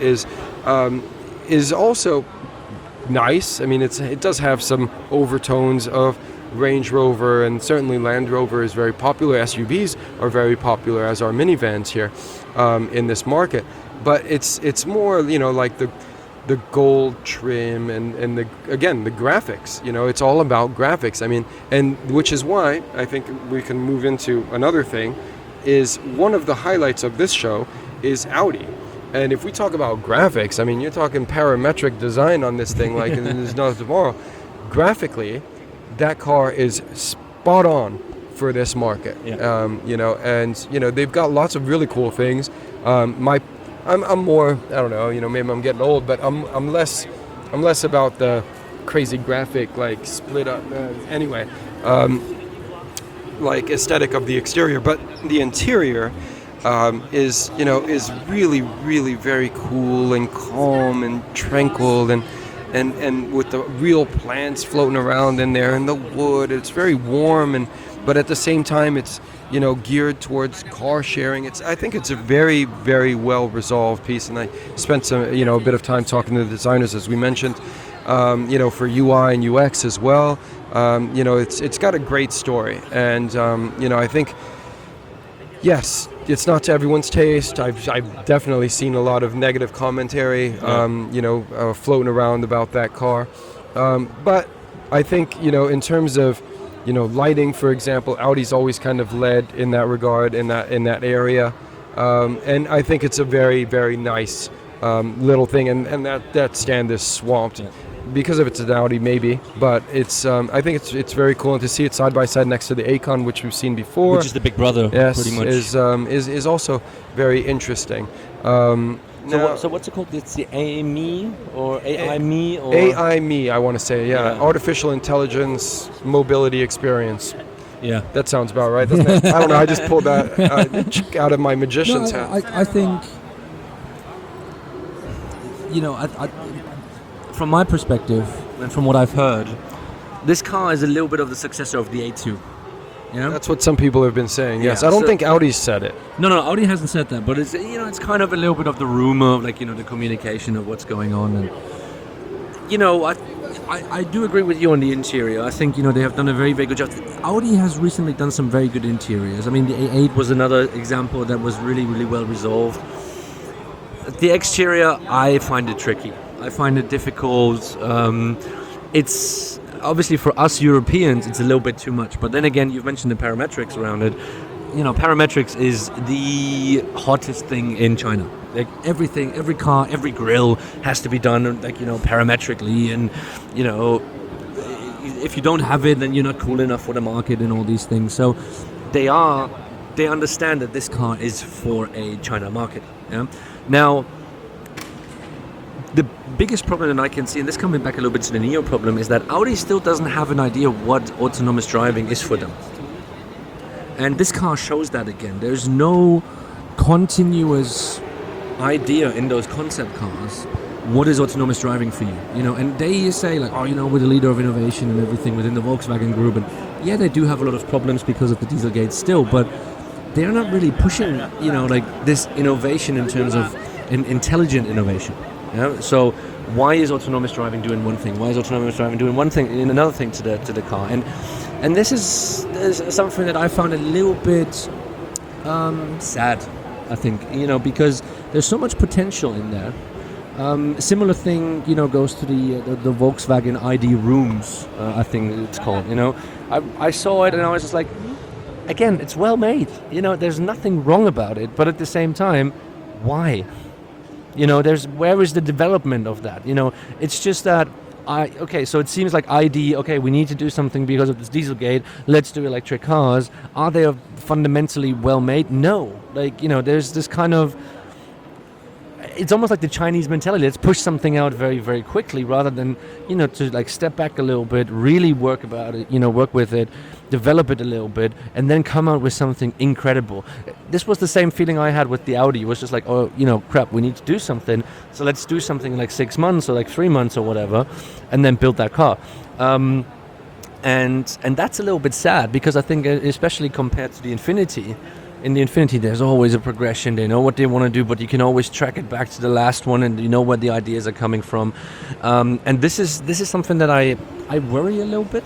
Speaker 1: is also nice. I mean, it does have some overtones of Range Rover, and certainly Land Rover is very popular. SUVs are very popular, as are minivans here in this market. But it's more, like the gold trim and the graphics. It's all about graphics. I mean, and which is why I think we can move into another thing. Is one of the highlights of this show is Audi. And if we talk about graphics, I mean, you're talking parametric design on this thing like there's no tomorrow. Graphically, that car is spot on for this market. They've got lots of really cool things. I'm more, I don't know, maybe I'm getting old, but I'm less about the crazy graphic, like split up, like aesthetic of the exterior, but the interior is really, really very cool and calm and tranquil and with the real plants floating around in there and the wood. It's very warm, but at the same time, it's geared towards car sharing. I think it's a very, very well resolved piece, and I spent some a bit of time talking to the designers, as we mentioned, for UI and UX as well. It's got a great story, and I think. Yes, it's not to everyone's taste. I've definitely seen a lot of negative commentary, floating around about that car. But I think, in terms of, lighting, for example, Audi's always kind of led in that regard, in that area. And I think it's a very, very nice little thing, and that stand is swamped. Yeah. Because of it's an Audi, maybe, but it's. I think it's very cool, and to see it side by side next to the Acon, which we've seen before,
Speaker 2: which is the big brother,
Speaker 1: yes,
Speaker 2: pretty much,
Speaker 1: is also very interesting.
Speaker 2: So what's it called? It's the AME or AIME or
Speaker 1: AIME, I want to say, yeah, Artificial Intelligence Mobility Experience.
Speaker 2: Yeah,
Speaker 1: that sounds about right, doesn't it? I don't know. I just pulled that out of my magician's hat.
Speaker 2: I think, from my perspective and from what I've heard, this car is a little bit of the successor of the A2.
Speaker 1: That's what some people have been saying. Yes,
Speaker 2: yeah,
Speaker 1: I don't think Audi's said it.
Speaker 2: No, Audi hasn't said that, but it's kind of a little bit of the rumor of the communication of what's going on, and I do agree with you on the interior. I think they have done a very, very good job. Audi has recently done some very good interiors. I mean, the A8 was another example that was really, really well resolved. The exterior, I find it tricky. I find it difficult. It's obviously for us Europeans, it's a little bit too much. But then again, you've mentioned the parametrics around it. Parametrics is the hottest thing in China. Like everything, every car, every grille has to be done parametrically, and if you don't have it, then you're not cool enough for the market and all these things. So they understand that this car is for a China market. Yeah? Now, the biggest problem that I can see, and this coming back a little bit to the Neo problem, is that Audi still doesn't have an idea what autonomous driving is for them. And this car shows that again. There's no continuous idea in those concept cars. What is autonomous driving for you? And they say we're the leader of innovation and everything within the Volkswagen Group. And yeah, they do have a lot of problems because of the Dieselgate still, but they're not really pushing, this innovation in terms of intelligent innovation. Yeah? So why is autonomous driving doing one thing? Why is autonomous driving doing one thing and another thing to the car? And this is something that I found a little bit sad, I think, because there's so much potential in there. Similar thing, goes to the Volkswagen ID rooms, I think it's called. I saw it and I was just like, again, it's well made. There's nothing wrong about it, but at the same time, why? Where is the development of that? It's just that so it seems like ID, we need to do something because of this Dieselgate, let's do electric cars. Are they fundamentally well made? No. There's this kind of, it's almost like the Chinese mentality. Let's push something out very, very quickly rather than, to step back a little bit, really work about it, work with it, develop it a little bit, and then come out with something incredible. This was the same feeling I had with the Audi. It was just like, crap, we need to do something. So let's do something in 6 months or 3 months or whatever, and then build that car. And that's a little bit sad because I think, especially compared to the Infiniti, in the Infiniti, there's always a progression. They know what they want to do, but you can always track it back to the last one, and you know where the ideas are coming from. And this is something that I worry a little bit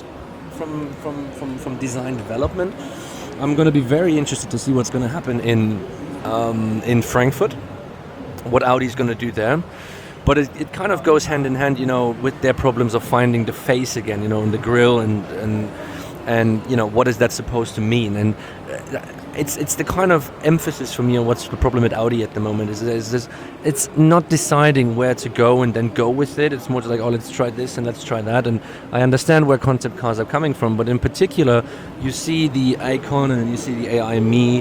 Speaker 2: from design development. I'm going to be very interested to see what's going to happen in Frankfurt, what Audi's going to do there. But it kind of goes hand in hand, with their problems of finding the face again, in the grille and what is that supposed to mean? And it's the kind of emphasis for me on what's the problem at Audi at the moment is this, it's not deciding where to go and then go with it. It's more just like, let's try this and let's try that. And I understand where concept cars are coming from, but in particular, you see the Icon and you see the AIME.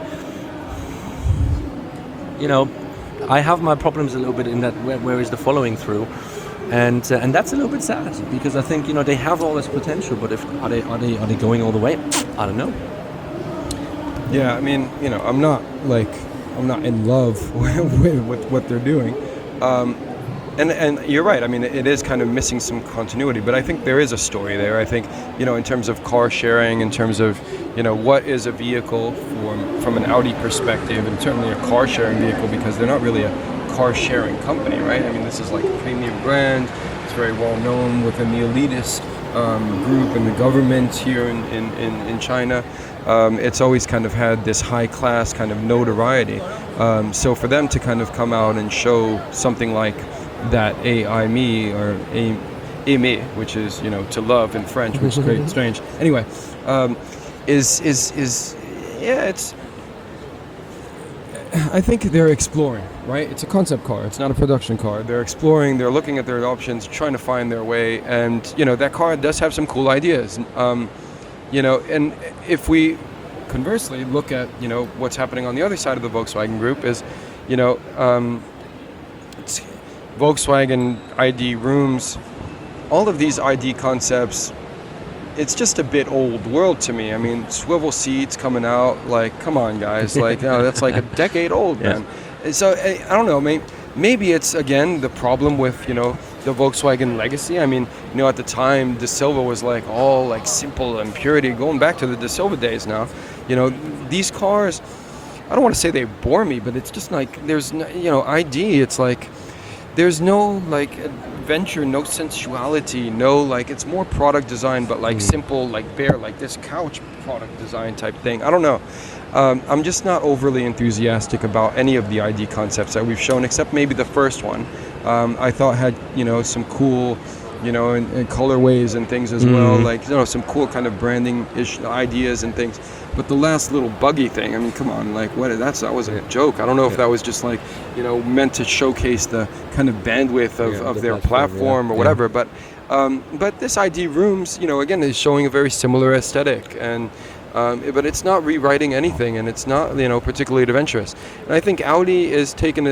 Speaker 2: I have my problems a little bit in that where is the following through. And that's a little bit sad because I think they have all this potential, but are they going all the way? I don't know.
Speaker 1: Yeah, I mean, I'm not in love with what they're doing. And you're right. I mean, it is kind of missing some continuity, but I think there is a story there. I think, in terms of car sharing, in terms of, what is a vehicle from an Audi perspective, and certainly a car sharing vehicle, because they're not really a car sharing company, right? I mean, this is like a premium brand. It's very well known within the elitist group and the government here in China. It's always kind of had this high class kind of notoriety. So for them to kind of come out and show something like that AIME or aimer, which is to love in French, which is very strange. Anyway, it's. I think they're exploring, right? It's a concept car. It's not a production car. They're exploring. They're looking at their options, trying to find their way. And that car does have some cool ideas. And if we conversely look at what's happening on the other side of the Volkswagen Group is, it's Volkswagen ID rooms, all of these ID concepts. It's just a bit old world to me. I mean, swivel seats coming out, like, come on, guys, like, that's like a decade old, man. So I don't know, maybe it's again the problem with the Volkswagen legacy. I mean, at the time, De Silva was like all like simple and purity, going back to the De Silva days. Now, these cars, I don't want to say they bore me, but it's just like there's ID. It's like there's no like adventure, no sensuality, no like it's more product design, but like simple, like bare, like this couch product design type thing. I don't know. I'm just not overly enthusiastic about any of the ID concepts that we've shown, except maybe the first one. I thought had some cool, and colorways and things as well, like some cool kind of branding-ish ideas and things. But the last little buggy thing, I mean, come on, like that was a joke. I don't know if that was just like meant to showcase the kind of bandwidth of their platform or whatever. But this ID rooms, again, is showing a very similar aesthetic, and but it's not rewriting anything, and it's not particularly adventurous. And I think Audi is taking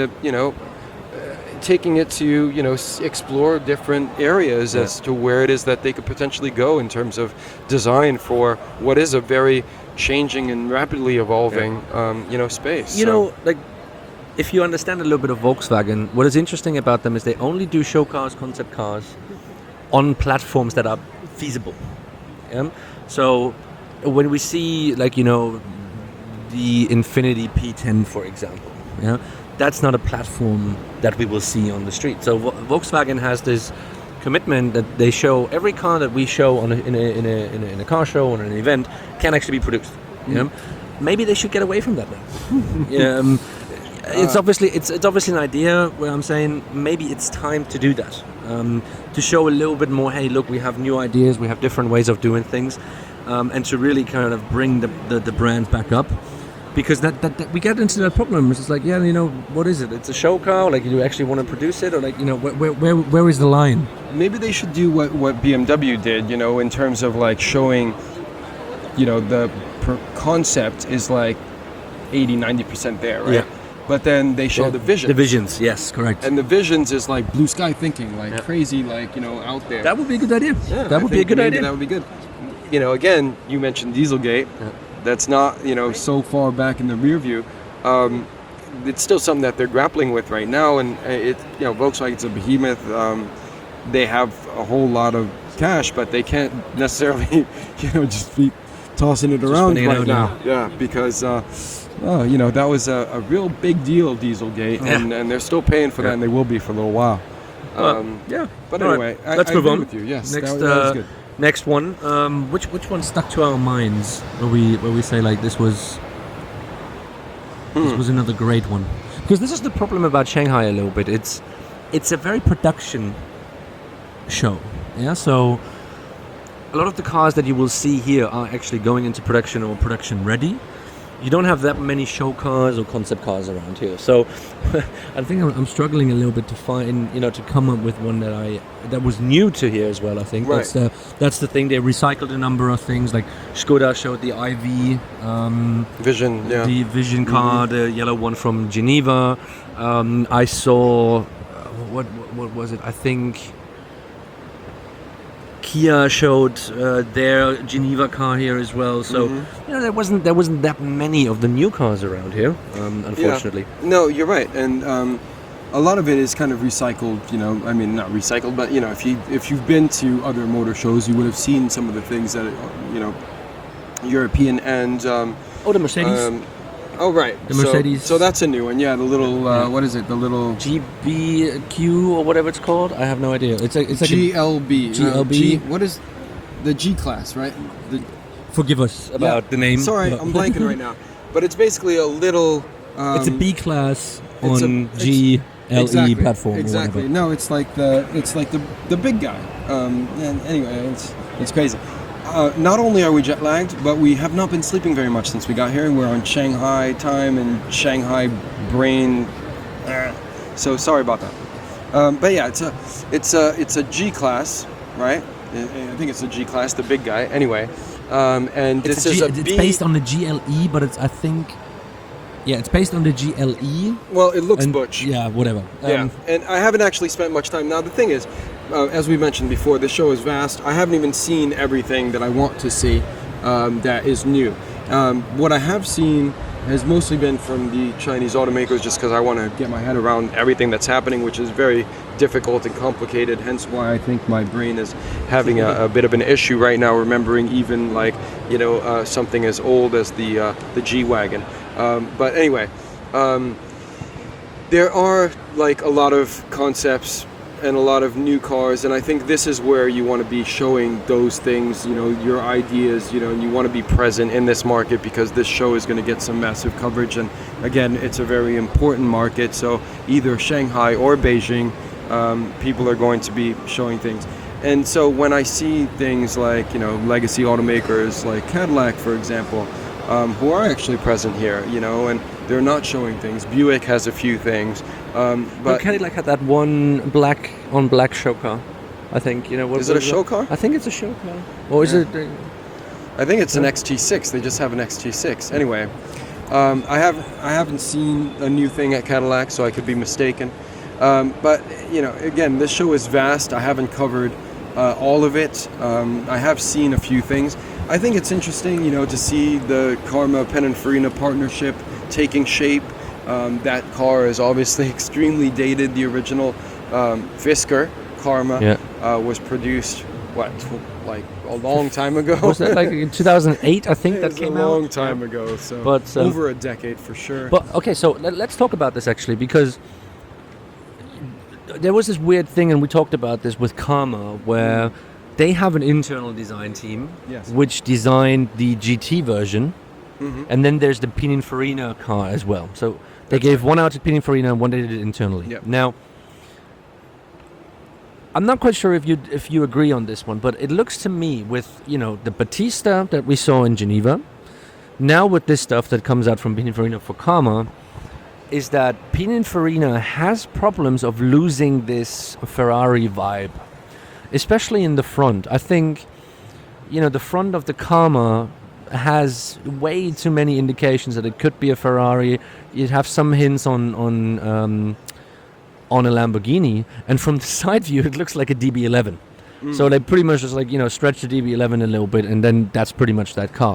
Speaker 1: it to explore different areas as to where it is that they could potentially go in terms of design for what is a very changing and rapidly evolving space.
Speaker 2: Like if you understand a little bit of Volkswagen, what is interesting about them is they only do show cars, concept cars on platforms that are feasible. So when we see like the Infiniti P10, for example, that's not a platform that we will see on the street. So Volkswagen has this commitment that they show every car that we show in a car show or an event can actually be produced. Maybe they should get away from that now. It's obviously an idea where I'm saying maybe it's time to do that, to show a little bit more. Hey, look, we have new ideas, we have different ways of doing things, and to really kind of bring the brand back up. Because that we get into that problem. It's like, what is it? It's a show car. Like, do you actually want to produce it, or like, where is the line?
Speaker 1: Maybe they should do what BMW did, in terms of like showing, the concept is like 80-90% there, right? Yeah. But then they show the visions.
Speaker 2: The visions, yes, correct.
Speaker 1: And the visions is like blue sky thinking, like crazy, like out there.
Speaker 2: That would be a good idea.
Speaker 1: Yeah,
Speaker 2: that would be a good idea.
Speaker 1: That would be good. Again, you mentioned Dieselgate. Yeah. That's not, so far back in the rear view. It's still something that they're grappling with right now, and Volkswagen's a behemoth. They have a whole lot of cash, but they can't necessarily, just be tossing it around right now. Yeah, because that was a real big deal, Dieselgate, and they're still paying for that, and they will be for a little while. But anyway,
Speaker 2: right. Let's move on.
Speaker 1: With you. Yes,
Speaker 2: next,
Speaker 1: that was good.
Speaker 2: Next one, which one stuck to our minds where we say like this was another great one? Because this is the problem about Shanghai a little bit. It's a very production show. So a lot of the cars that you will see here are actually going into production or production ready. You don't have that many show cars or concept cars around here. So I think I'm struggling a little bit to find, to come up with one that was new to here as well. I think that's the thing. They recycled a number of things. Like Skoda showed the IV
Speaker 1: Vision,
Speaker 2: the Vision car, the yellow one from Geneva. I saw what was it? I think Kia showed their Geneva car here as well. So there wasn't that many of the new cars around here, unfortunately.
Speaker 1: Yeah. No, you're right, and a lot of it is kind of recycled. You know, I mean, not recycled, but you know, if you've been to other motor shows, you would have seen some of the things that you know, European and.
Speaker 2: Oh, the Mercedes.
Speaker 1: Oh right,
Speaker 2: The Mercedes.
Speaker 1: So that's a new one. Yeah, the little what is it? The little
Speaker 2: GBQ or whatever it's called. I have no idea. It's like
Speaker 1: GLB.
Speaker 2: GLB.
Speaker 1: What is the G class? Right.
Speaker 2: Forgive us about the name.
Speaker 1: Sorry, I'm blanking right now. But it's basically a little.
Speaker 2: It's a B class
Speaker 1: it's
Speaker 2: on
Speaker 1: a-
Speaker 2: GLE platform.
Speaker 1: Exactly.
Speaker 2: Or whatever.
Speaker 1: No, it's like the big guy. And anyway, it's crazy. Not only are we jet lagged, but we have not been sleeping very much since we got here. We're on Shanghai time and Shanghai brain. So sorry about that. But yeah, it's a G class, right? I think it's a G class, the big guy. Anyway, and
Speaker 2: It's
Speaker 1: this is a B.
Speaker 2: It's based on the GLE, but it's it's based on the GLE.
Speaker 1: Well, it looks
Speaker 2: and,
Speaker 1: butch.
Speaker 2: Yeah, whatever.
Speaker 1: Yeah, and I haven't actually spent much time. Now the thing is, as we mentioned before, the show is vast. I haven't even seen everything that I want to see that is new. What I have seen has mostly been from the Chinese automakers, just because I want to get my head around everything that's happening, which is very difficult and complicated. Hence why I think my brain is having a bit of an issue right now, remembering even like something as old as the G-Wagon. But anyway, there are like a lot of concepts and a lot of new cars, and I think this is where you want to be showing those things, your ideas, and you want to be present in this market, because this show is going to get some massive coverage, and again, it's a very important market, so either Shanghai or Beijing, people are going to be showing things. And so when I see things like, legacy automakers like Cadillac, for example, who are actually present here, and they're not showing things. Buick has a few things, but
Speaker 2: Cadillac had that one black on black show car. I think
Speaker 1: is it a show car?
Speaker 2: I think it's a show car. Or is it?
Speaker 1: I think it's an XT6. They just have an XT6. Anyway, I haven't seen a new thing at Cadillac, so I could be mistaken. But again, this show is vast. I haven't covered all of it. I have seen a few things. I think it's interesting, to see the Karma Pininfarina partnership taking shape. That car is obviously extremely dated. The original Fisker Karma was produced, like a long time ago?
Speaker 2: Was that like in 2008? I think that came out.
Speaker 1: A long time ago, so
Speaker 2: but,
Speaker 1: over a decade for sure.
Speaker 2: But okay, so let's talk about this actually, because there was this weird thing, and we talked about this with Karma, where they have an internal design team, which designed the GT version, and then there's the Pininfarina car as well. So they gave one out to Pininfarina and one they did it internally.
Speaker 1: Yep.
Speaker 2: Now, I'm not quite sure if you agree on this one, but it looks to me with the Battista that we saw in Geneva, now with this stuff that comes out from Pininfarina for Karma, is that Pininfarina has problems of losing this Ferrari vibe, especially in the front. I think, the front of the Karma has way too many indications that it could be a Ferrari. You'd have some hints on a Lamborghini, and from the side view, it looks like a DB11. So they pretty much just stretch the DB11 a little bit, and then that's pretty much that car.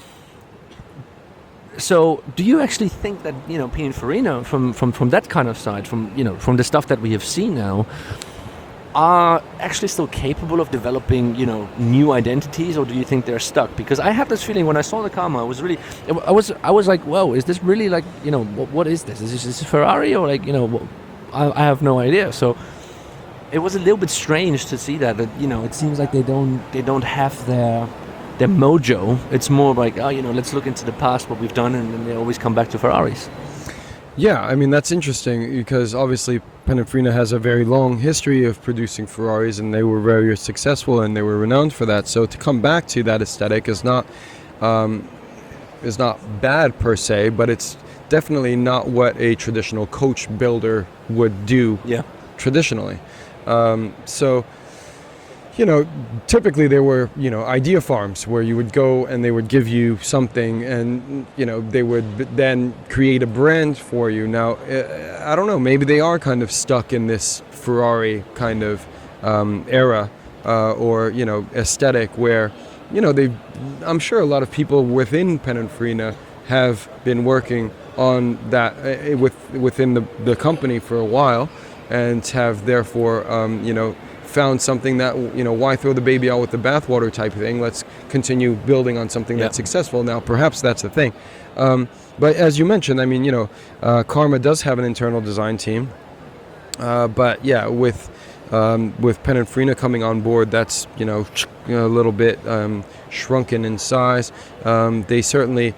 Speaker 2: So, do you actually think that Pininfarina, from that kind of side, from the stuff that we have seen now, are actually still capable of developing new identities, or do you think they're stuck? Because I had this feeling when I saw the Karma, I was like, whoa, is this really what is this? Is this Ferrari, or I have no idea. So it was a little bit strange to see that it seems like they don't have their mojo. It's more like, let's look into the past, what we've done, and then they always come back to Ferraris.
Speaker 1: Yeah, I mean, that's interesting, because obviously Pininfarina has a very long history of producing Ferraris, and they were very successful and they were renowned for that. So to come back to that aesthetic is not bad per se, but it's definitely not what a traditional coach builder would do traditionally. So typically there were, idea farms where you would go and they would give you something, and, they would then create a brand for you. Now, I don't know, maybe they are kind of stuck in this Ferrari kind of era or, aesthetic where, I'm sure a lot of people within Pininfarina have been working on that within the company for a while, and have therefore found something that, why throw the baby out with the bathwater type of thing. Let's continue building on something that's successful. Now perhaps that's the thing, but as you mentioned, I mean, Karma does have an internal design team, but yeah, with Pininfarina coming on board, that's a little bit shrunken in size. They certainly,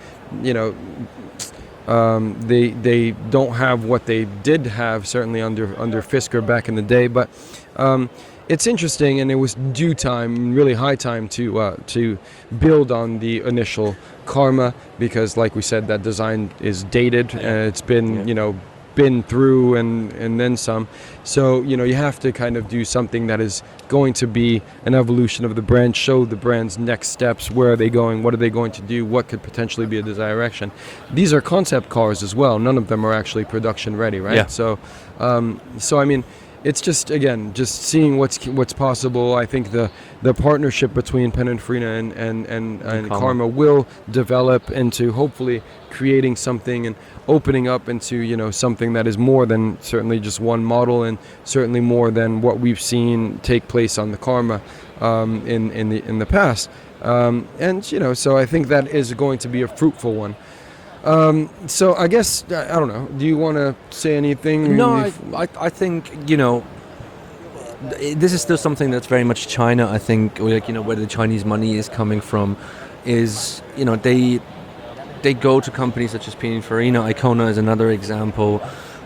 Speaker 1: they don't have what they did have certainly under Fisker back in the day. But it's interesting, and it was due time, really high time to build on the initial Karma, because, like we said, that design is dated and it's been been through and then some. So you have to kind of do something that is going to be an evolution of the brand, show the brand's next steps, where are they going, what are they going to do, what could potentially be a direction. These are concept cars as well. None of them are actually production ready, right? So I mean, it's just seeing what's possible. I think the partnership between Pininfarina and Karma will develop into hopefully creating something and opening up into something that is more than certainly just one model, and certainly more than what we've seen take place on the Karma in the past. So I think that is going to be a fruitful one. So I guess, I don't know, do you want to say anything?
Speaker 2: No, I think, this is still something that's very much China. I think, where the Chinese money is coming from is, they go to companies such as Pininfarina. Icona is another example,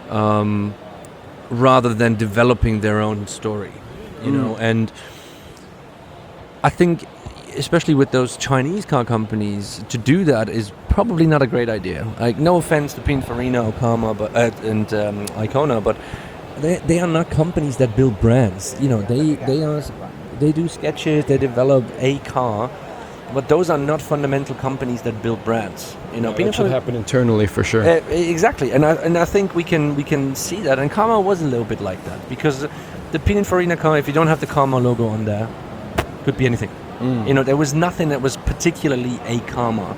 Speaker 2: rather than developing their own story, and I think, especially with those Chinese car companies, to do that is probably not a great idea. Like, no offense to Pininfarina, Okama, and Icona, but they are not companies that build brands. They do sketches, they develop a car, but those are not fundamental companies that build brands.
Speaker 1: It should happen internally for sure.
Speaker 2: Exactly, and I think we can see that. And Karma was a little bit like that, because the Pininfarina car, if you don't have the Karma logo on there, could be anything. There was nothing that was particularly a Karma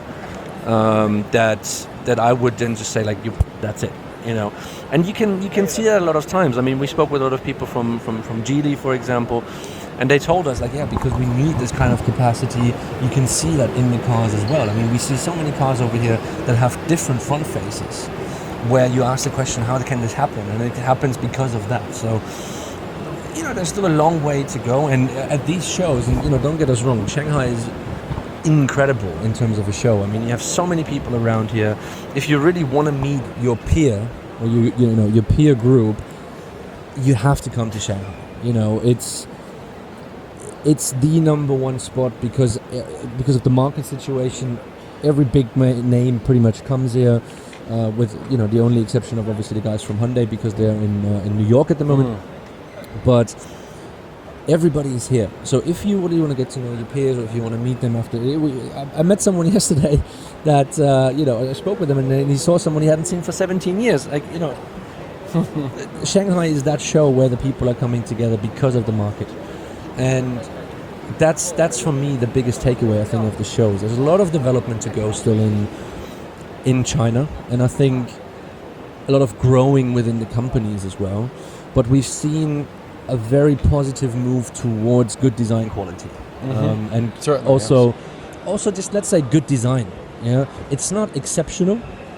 Speaker 2: that I would then just say that's it. And you can see that a lot of times. I mean, we spoke with a lot of people from Geely, for example, and they told us because we need this kind of capacity. You can see that in the cars as well. I mean, we see so many cars over here that have different front faces, where you ask the question, how can this happen? And it happens because of that. So there's still a long way to go, and at these shows, and don't get us wrong, Shanghai is incredible in terms of a show. I mean, you have so many people around here. If you really want to meet your peer, or your peer group, you have to come to Shanghai. It's the number one spot because of the market situation. Every big name pretty much comes here, with the only exception of obviously the guys from Hyundai, because they're in New York at the moment. But everybody is here. So if you really want to get to know your peers, or if you want to meet them after... I met someone yesterday that, I spoke with him, and he saw someone he hadn't seen for 17 years. Shanghai is that show where the people are coming together because of the market. And that's for me the biggest takeaway, I think, of the shows. There's a lot of development to go still in China, and I think a lot of growing within the companies as well. But we've seen a very positive move towards good design quality, and certainly, also just, let's say, good design. It's not exceptional.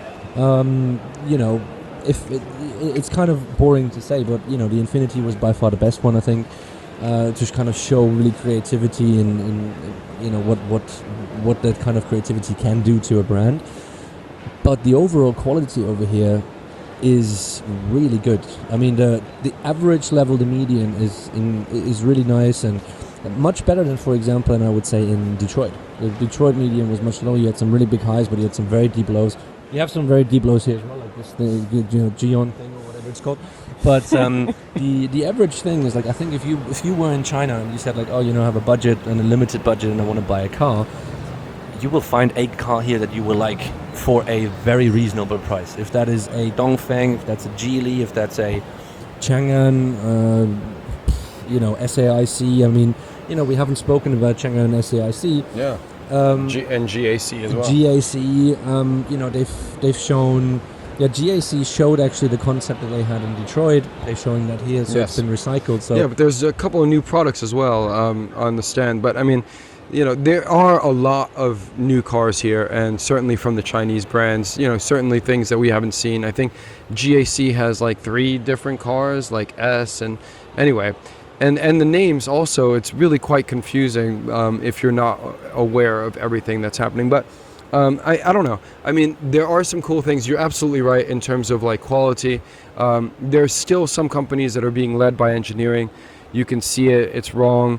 Speaker 2: If it's kind of boring to say, but the Infiniti was by far the best one, I think, to kind of show really creativity and what that kind of creativity can do to a brand. But the overall quality over here is really good. I mean, the average level, the median is really nice, and much better than, for example, and I would say in Detroit. The Detroit median was much lower. You had some really big highs, but you had some very deep lows. You have some very deep lows here as well, like this, the Gion thing or whatever it's called. But the average thing is, I think if you were in China and you said I have a budget and a limited budget and I want to buy a car, you will find a car here that you will like for a very reasonable price. If that is a Dongfeng, if that's a Geely, if that's a Chang'an, SAIC. I mean, we haven't spoken about Chang'an and SAIC.
Speaker 1: Yeah. And GAC as well.
Speaker 2: GAC, they've shown Yeah, GAC showed actually the concept that they had in Detroit. They're showing that here, so
Speaker 1: Yes.
Speaker 2: it's been recycled. So
Speaker 1: Yeah, but there's a couple of new products as well on the stand. But I mean, there are a lot of new cars here, and certainly from the Chinese brands. Certainly things that we haven't seen. I think GAC has like 3 different cars, like S, and anyway, and the names also. It's really quite confusing if you're not aware of everything that's happening. But I don't know. I mean, there are some cool things. You're absolutely right in terms of like quality. There's still some companies that are being led by engineering. You can see it. It's wrong.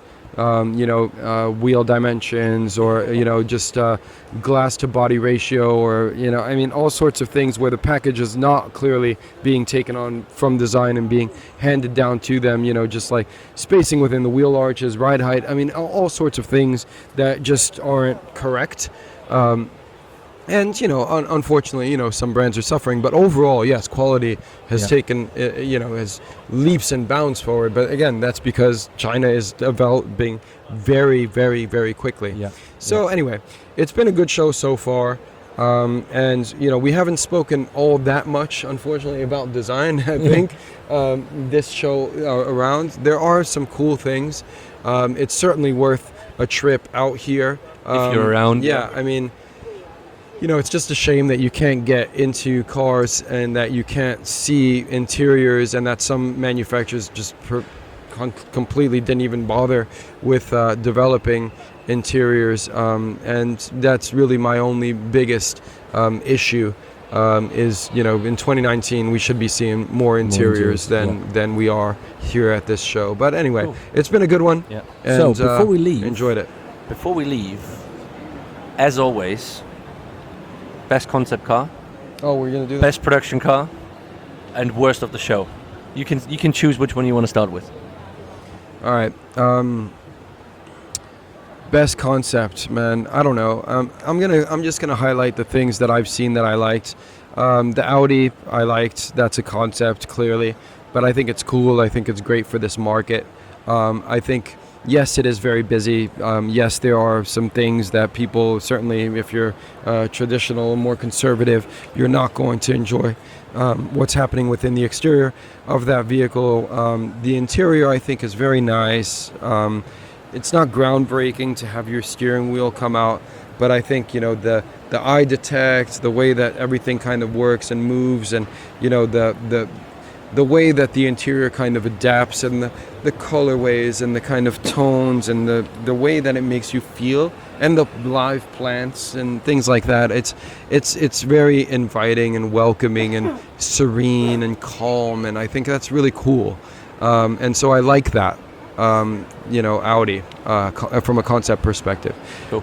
Speaker 1: Wheel dimensions, or just glass to body ratio, or I mean, all sorts of things where the package is not clearly being taken on from design and being handed down to them. Just like spacing within the wheel arches, ride height. I mean, all sorts of things that just aren't correct. And unfortunately, some brands are suffering, but overall, yes, quality has taken, has leaps and bounds forward. But again, that's because China is developing very, very, very quickly.
Speaker 2: Yeah.
Speaker 1: So anyway, it's been a good show so far, and we haven't spoken all that much, unfortunately, about design. I think this show around, there are some cool things. It's certainly worth a trip out here
Speaker 2: if you're around.
Speaker 1: Yeah, I mean. It's just a shame that you can't get into cars and that you can't see interiors, and that some manufacturers just completely didn't even bother with developing interiors. And that's really my only biggest issue. Is in 2019 we should be seeing more interiors than we are here at this show. But anyway, cool. It's been a good one.
Speaker 2: Yeah.
Speaker 1: And,
Speaker 2: so before we leave,
Speaker 1: enjoyed it.
Speaker 2: Before we leave, as always. Best concept car.
Speaker 1: Oh, we're gonna do that.
Speaker 2: Best production car, and worst of the show. You can choose which one you want to start with.
Speaker 1: All right. Best concept, man. I don't know. I'm just gonna highlight the things that I've seen that I liked. The Audi I liked. That's a concept clearly, but I think it's cool. I think it's great for this market. I think. Yes, it is very busy. Yes, there are some things that people, certainly if you're traditional, more conservative, you're not going to enjoy what's happening within the exterior of that vehicle. The interior, I think, is very nice. It's not groundbreaking to have your steering wheel come out, but I think, the eye detect, the way that everything kind of works and moves, and, the way that the interior kind of adapts, and the colorways and the kind of tones and the way that it makes you feel, and the live plants and things like that. It's very inviting and welcoming and serene and calm, and I think that's really cool. And so I like that, Audi from a concept perspective.
Speaker 2: Cool.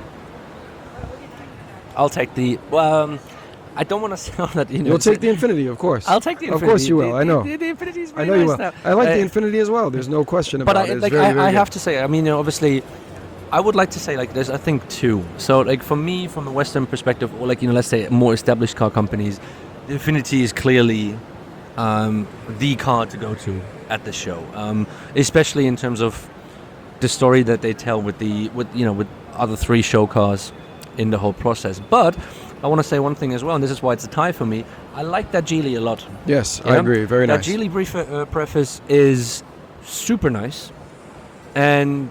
Speaker 2: I'll take the I don't want to sound that
Speaker 1: You'll take the Infiniti, of course.
Speaker 2: I'll take the Infiniti.
Speaker 1: Of course you will. I know.
Speaker 2: The Infiniti is
Speaker 1: I
Speaker 2: very
Speaker 1: know you
Speaker 2: nice
Speaker 1: will.
Speaker 2: now.
Speaker 1: I like the Infiniti as well. There's no question about it.
Speaker 2: But I have to say, I mean, obviously, I would like to say there's I think 2. So for me, from a Western perspective, or let's say more established car companies, the Infiniti is clearly the car to go to at the show, especially in terms of the story that they tell with other 3 show cars in the whole process. But I want to say one thing as well, and this is why it's a tie for me. I like that Geely a lot.
Speaker 1: Yes, I agree. Very nice.
Speaker 2: That Geely preface is super nice, and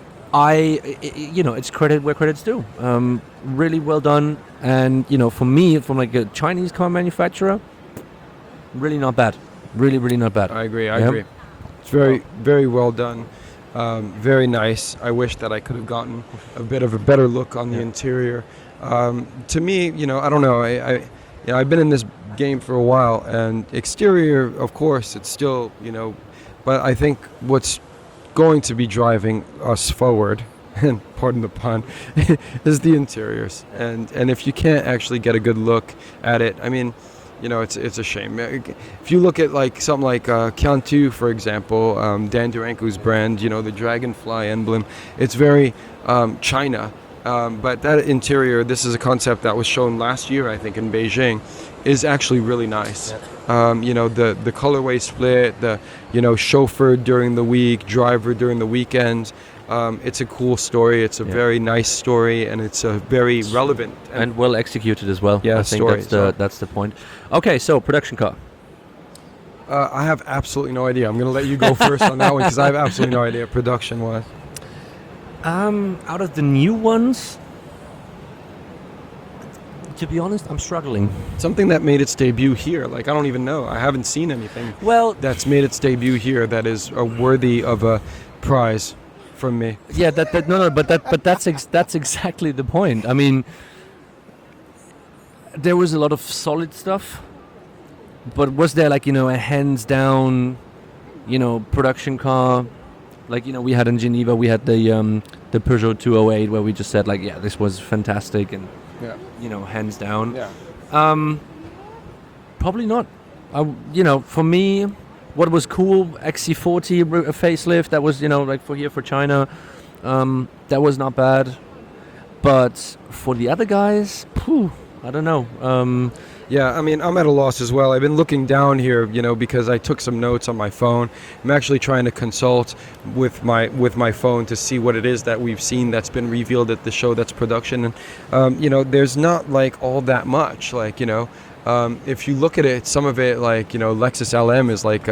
Speaker 2: it's credit where credit's due. Really well done, and for me, from a Chinese car manufacturer, really not bad. Really, really not bad.
Speaker 1: I agree. It's very, very well done. Very nice. I wish that I could have gotten a bit of a better look on the interior. To me, I don't know. I've been in this game for a while, and exterior, of course, it's still, but I think what's going to be driving us forward, and pardon the pun, is the interiors. And if you can't actually get a good look at it, I mean, it's a shame. If you look at something like Kiantu, for example, Dan Duranko's brand, the dragonfly emblem, it's very China. But that interior, this is a concept that was shown last year, I think, in Beijing, is actually really nice. The colorway split, the chauffeur during the week, driver during the weekend. It's a cool story. It's a very nice story, and it's a very relevant
Speaker 2: and well executed as well.
Speaker 1: Yeah,
Speaker 2: I think
Speaker 1: story,
Speaker 2: that's the point. Okay, so production car.
Speaker 1: I have absolutely no idea. I'm going to let you go first on that one because I have absolutely no idea production-wise.
Speaker 2: Out of the new ones, to be honest, I'm struggling.
Speaker 1: Something that made its debut here. Like, I don't even know. I haven't seen anything that's made its debut here that is worthy of a prize from me.
Speaker 2: Yeah, but that's exactly the point. I mean, there was a lot of solid stuff, but was there like, a hands down, production car? Like, we had in Geneva, we had the Peugeot 208 where we just said like, yeah, this was fantastic and hands down.
Speaker 1: Yeah.
Speaker 2: Probably not. For me, what was cool, XC40 facelift, that was, like for China, that was not bad. But for the other guys, I don't know.
Speaker 1: Yeah, I mean, I'm at a loss as well. I've been looking down here, because I took some notes on my phone. I'm actually trying to consult with my phone to see what it is that we've seen that's been revealed at the show that's production. And, there's not like all that much. Like, if you look at it, some of it, like, Lexus LM is like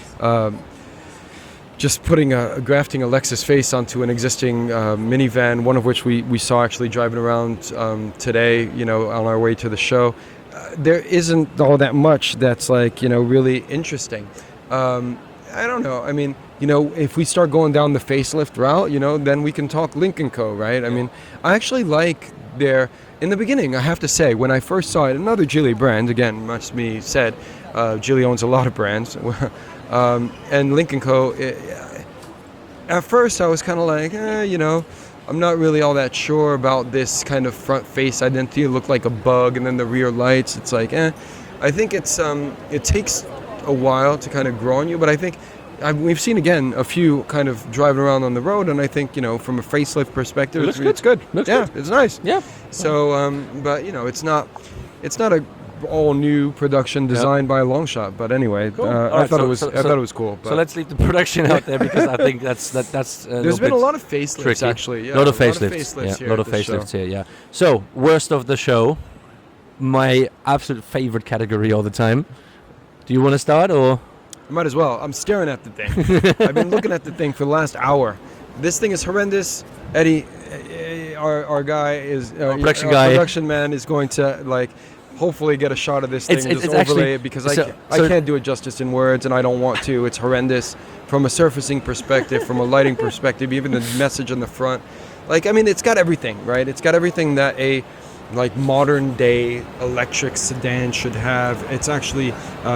Speaker 1: just grafting a Lexus face onto an existing minivan, one of which we saw actually driving around today, on our way to the show. There isn't all that much that's like, really interesting. I don't know. I mean, if we start going down the facelift route, then we can talk Lynk & Co, right? I mean, I actually like in the beginning, I have to say, when I first saw it, another Geely brand, again, much me said, Geely owns a lot of brands, and Lynk & Co, at first I was kind of like, I'm not really all that sure about this kind of front face identity. It looked like a bug, and then the rear lights, it's like, I think it takes a while to kind of grow on you, but I think we've seen again a few kind of driving around on the road, and I think from a facelift perspective, it's good.
Speaker 2: Looks good.
Speaker 1: It's nice.
Speaker 2: Yeah.
Speaker 1: So, but it's not a all new production designed by a long shot. But anyway,
Speaker 2: cool.
Speaker 1: I thought it was cool. But
Speaker 2: so let's leave the production out there because I think that's.
Speaker 1: There's been a lot of facelifts
Speaker 2: tricky.
Speaker 1: Actually. Yeah,
Speaker 2: a lot of facelifts. A lot of facelifts here. Yeah. So worst of the show, my absolute favorite category all the time. Do you want to start or?
Speaker 1: I might as well. I'm staring at the thing. I've been looking at the thing for the last hour. This thing is horrendous. Eddie, our guy is production man is going to hopefully get a shot of this thing and just overlay
Speaker 2: actually,
Speaker 1: it because I can't do it justice in words and I don't want to. It's horrendous from a surfacing perspective, from a lighting perspective, even the message on the front. It's got everything, right? It's got everything that a modern day electric sedan should have. It's actually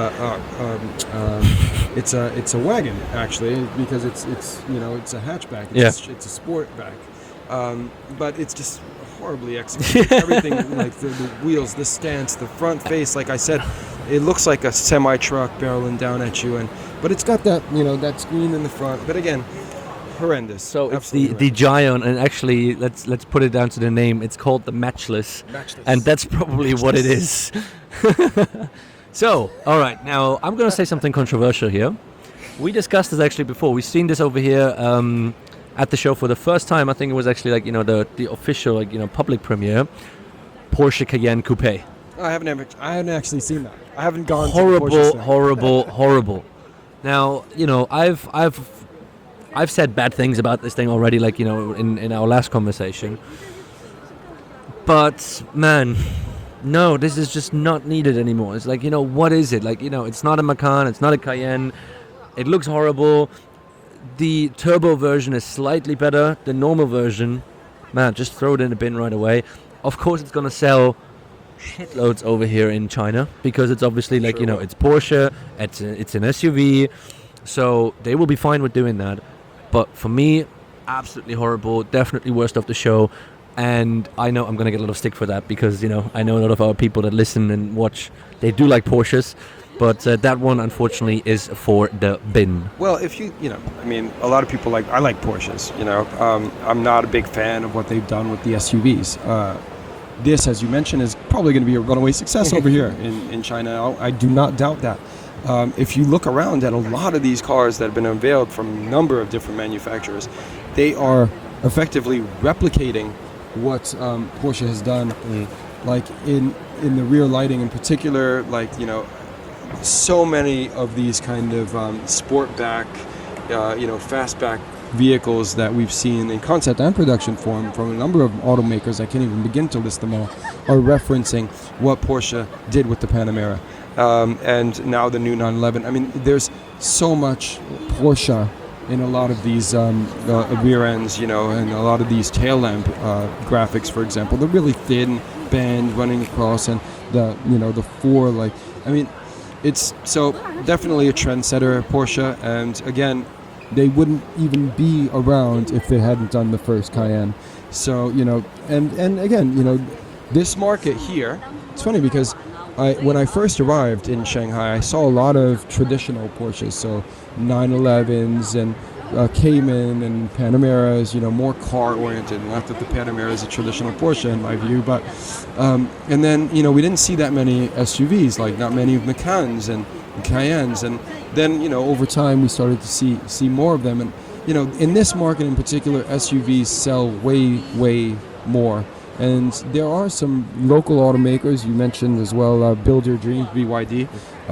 Speaker 1: it's a wagon actually because it's a hatchback. It's a sportback, but it's just horribly executed. Everything the wheels, the stance, the front face. Like I said, it looks like a semi truck barreling down at you, but it's got that that screen in the front. But again, horrendous.
Speaker 2: So it's the Giant, and actually let's put it down to the name. It's called the Matchless. And that's probably what it is. So, all right, now I'm going to say something controversial here. We discussed this actually before. We've seen this over here at the show for the first time. I think it was actually the official public premiere, Porsche Cayenne Coupe.
Speaker 1: I haven't actually seen that. I haven't gone.
Speaker 2: Horrible. Now I've said bad things about this thing already, in our last conversation. But man, no, this is just not needed anymore. It's what is it? It's not a Macan, it's not a Cayenne. It looks horrible. The turbo version is slightly better. The normal version, man, just throw it in the bin right away. Of course, it's gonna sell shitloads over here in China because it's obviously it's Porsche. It's an SUV, so they will be fine with doing that. But for me, absolutely horrible. Definitely worst of the show. And I know I'm going to get a lot of stick for that because, I know a lot of our people that listen and watch, they do like Porsches. But that one, unfortunately, is for the bin.
Speaker 1: Well, if a lot of people I like Porsches, I'm not a big fan of what they've done with the SUVs. This, as you mentioned, is probably going to be a runaway success over here in China. I do not doubt that. If you look around at a lot of these cars that have been unveiled from a number of different manufacturers, they are effectively replicating what Porsche has done, like in the rear lighting in particular. Like, you know, so many of these kind of sportback, fastback vehicles that we've seen in concept and production form from a number of automakers, I can't even begin to list them all, are referencing what Porsche did with the Panamera. And now the new 911. I mean, there's so much Porsche in a lot of these rear ends, you know, and a lot of these tail lamp graphics, for example. The really thin band running across, and the four, like, I mean, it's so definitely a trendsetter, Porsche. And again, they wouldn't even be around if they hadn't done the first Cayenne. So, you know, and again, you know, this market here, it's funny because when I first arrived in Shanghai, I saw a lot of traditional Porsches, so 911s and Cayman and Panameras, you know, more car-oriented. Not that the Panamera is a traditional Porsche in my view, but and then, you know, we didn't see that many SUVs, like not many Macans and Cayennes, and then, you know, over time we started to see more of them. And, you know, in this market in particular, SUVs sell way more. And there are some local automakers you mentioned as well, Build Your Dreams, BYD,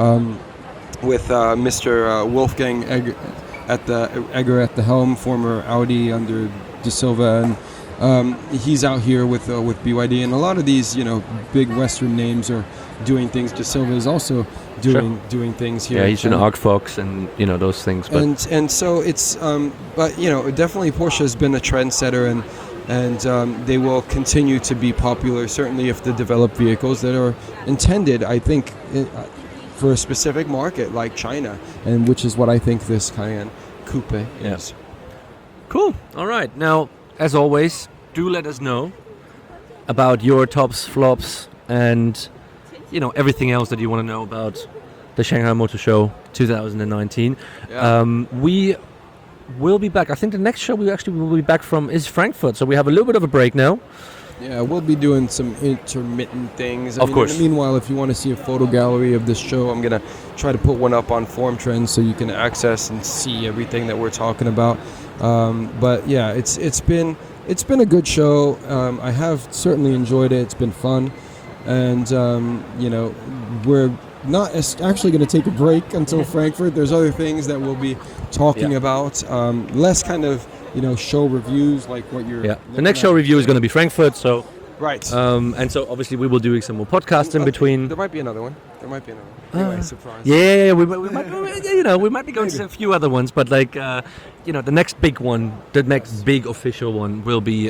Speaker 1: with Mr. Wolfgang Egger at the helm, former Audi under De Silva, and he's out here with BYD, and a lot of these, you know, big Western names are doing things. De Silva is also doing things here.
Speaker 2: Yeah, he's an Arcfox and, you know, those things. But
Speaker 1: and so it's but, you know, definitely Porsche has been a trendsetter, and they will continue to be popular, certainly if they develop vehicles that are intended, I think, for a specific market like China, and which is what I think this Cayenne Coupe is.
Speaker 2: Cool. All right. Now, as always, do let us know about your tops, flops, and, you know, everything else that you want to know about the Shanghai Motor Show 2019.
Speaker 1: Yeah.
Speaker 2: We will be back. I think the next show we actually will be back from is Frankfurt, so we have a little bit of a break now.
Speaker 1: Yeah, we'll be doing some intermittent things.
Speaker 2: Of course.
Speaker 1: Meanwhile, if you want to see a photo gallery of this show, I'm going to try to put one up on Form Trends so you can access and see everything that we're talking about. But yeah, it's been a good show. I have certainly enjoyed it. It's been fun. And, you know, we're not actually going to take a break until Frankfurt. There's other things that we'll be talking about. Less kind of, you know, show reviews like what you're...
Speaker 2: Yeah, the next show review is going to be Frankfurt, so...
Speaker 1: Right.
Speaker 2: And so obviously we will do some more podcasts in between.
Speaker 1: There might be another one. Anyway, surprise.
Speaker 2: Yeah, we might, you know, we might be going to a few other ones, but like, you know, the next big one, the next big official one will be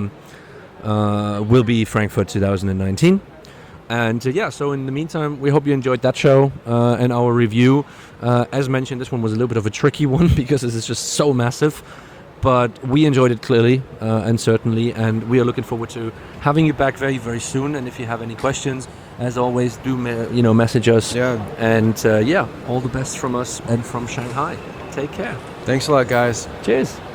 Speaker 2: Frankfurt 2019. And yeah, so in the meantime, we hope you enjoyed that show and our review. As mentioned, this one was a little bit of a tricky one because this is just so massive. But we enjoyed it clearly and certainly, and we are looking forward to having you back very, very soon. And if you have any questions, as always, do message us.
Speaker 1: Yeah.
Speaker 2: And yeah, all the best from us and from Shanghai. Take care.
Speaker 1: Thanks a lot, guys.
Speaker 2: Cheers.